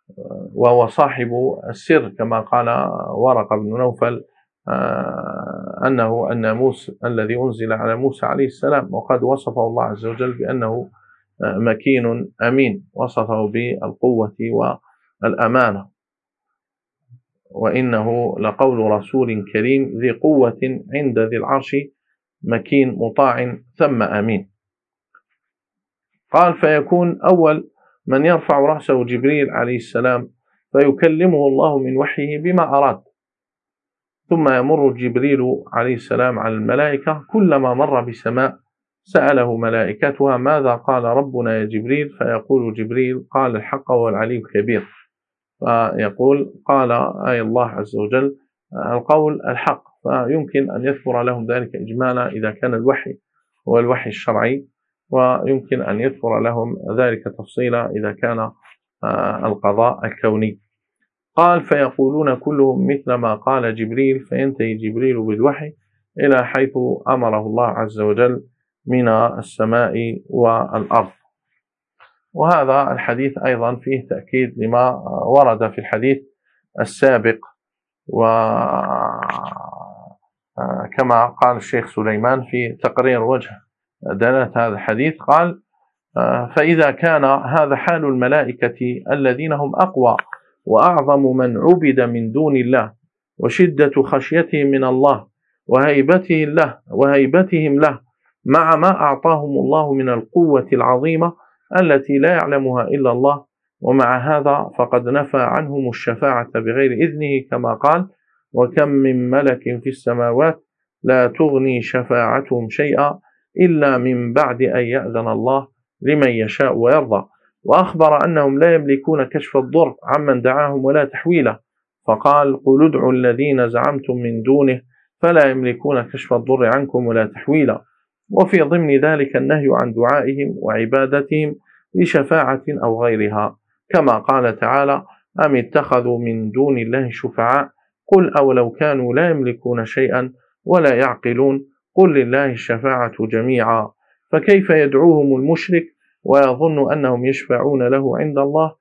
وهو صاحب السر كما قال ورقة بن نوفل أنه الناموس الذي أنزل على موسى عليه السلام، وقد وصفه الله عز وجل بأنه مكين أمين، وصفه بالقوة والأمانة، وإنه لقول رسول كريم ذي قوة عند ذي العرش مكين مطاع ثم أمين. قال فيكون أول من يرفع رأسه جبريل عليه السلام فيكلمه الله من وحيه بما أراد، ثم يمر جبريل عليه السلام على الملائكة، كلما مر بسماء سأله ملائكتها ماذا قال ربنا يا جبريل، فيقول جبريل قال الحق هو العلي الكبير، فيقول قال أي الله عز وجل القول الحق، فيمكن أن يذكر لهم ذلك إجمالا إذا كان الوحي هو الوحي الشرعي، ويمكن أن يذكر لهم ذلك تفصيلا إذا كان القضاء الكوني. قال فيقولون كلهم مثل ما قال جبريل، فينتهي جبريل بالوحي إلى حيث أمره الله عز وجل من السماء والأرض. وهذا الحديث أيضا فيه تأكيد لما ورد في الحديث السابق، وكما قال الشيخ سليمان في تقرير وجه دلالة هذا الحديث، قال فإذا كان هذا حال الملائكة الذين هم أقوى وأعظم من عبد من دون الله، وشدة خشيتهم من الله وهيبتهم له مع ما أعطاهم الله من القوة العظيمة التي لا يعلمها إلا الله، ومع هذا فقد نفى عنهم الشفاعة بغير إذنه كما قال وكم من ملك في السماوات لا تغني شفاعتهم شيئا إلا من بعد أن يأذن الله لمن يشاء ويرضى. وأخبر أنهم لا يملكون كشف الضر عمن دعاهم ولا تحويله، فقال قل ادعوا الذين زعمتم من دونه فلا يملكون كشف الضر عنكم ولا تحويلا. وفي ضمن ذلك النهي عن دعائهم وعبادتهم لشفاعة أو غيرها، كما قال تعالى أم اتخذوا من دون الله شفعاء قل أولو كانوا لا يملكون شيئا ولا يعقلون قل لله الشفاعة جميعا، فكيف يدعوهم المشرك ويظن أنهم يشفعون له عند الله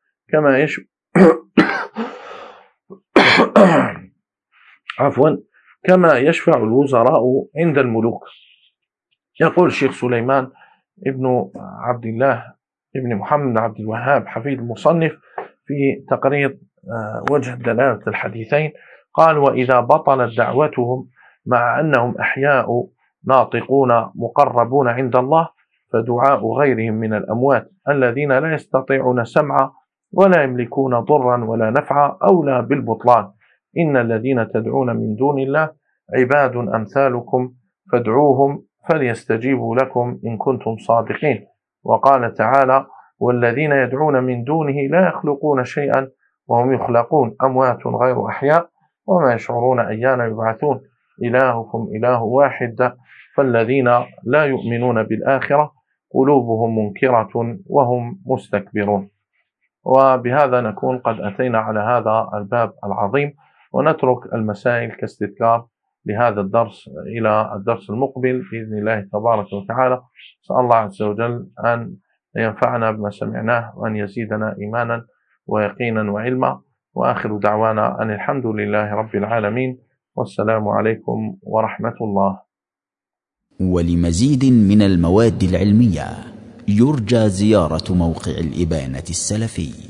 كما يشفع الوزراء عند الملوك. يقول الشيخ سليمان ابن عبد الله ابن محمد بن عبد الوهاب حفيد المصنف في تقرير وجه دلالة الحديثين، قال وإذا بطلت دعوتهم مع أنهم أحياء ناطقون مقربون عند الله، فدعاء غيرهم من الأموات الذين لا يستطيعون سمعا ولا يملكون ضرا ولا نفعا أولى بالبطلان. إن الذين تدعون من دون الله عباد أمثالكم فادعوهم فليستجيبوا لكم إن كنتم صادقين. وقال تعالى والذين يدعون من دونه لا يخلقون شيئا وهم يخلقون أموات غير أحياء وما يشعرون أيان يبعثون إلهكم إله واحد فالذين لا يؤمنون بالآخرة قلوبهم منكرة وهم مستكبرون. وبهذا نكون قد أتينا على هذا الباب العظيم، ونترك المسائل كاستذكار لهذا الدرس إلى الدرس المقبل بإذن الله تبارك وتعالى. أسأل الله عز وجل أن ينفعنا بما سمعناه وأن يزيدنا إيمانا ويقينا وعلما، وآخر دعوانا أن الحمد لله رب العالمين، والسلام عليكم ورحمة الله. ولمزيد من المواد العلمية يرجى زيارة موقع الإبانة السلفي.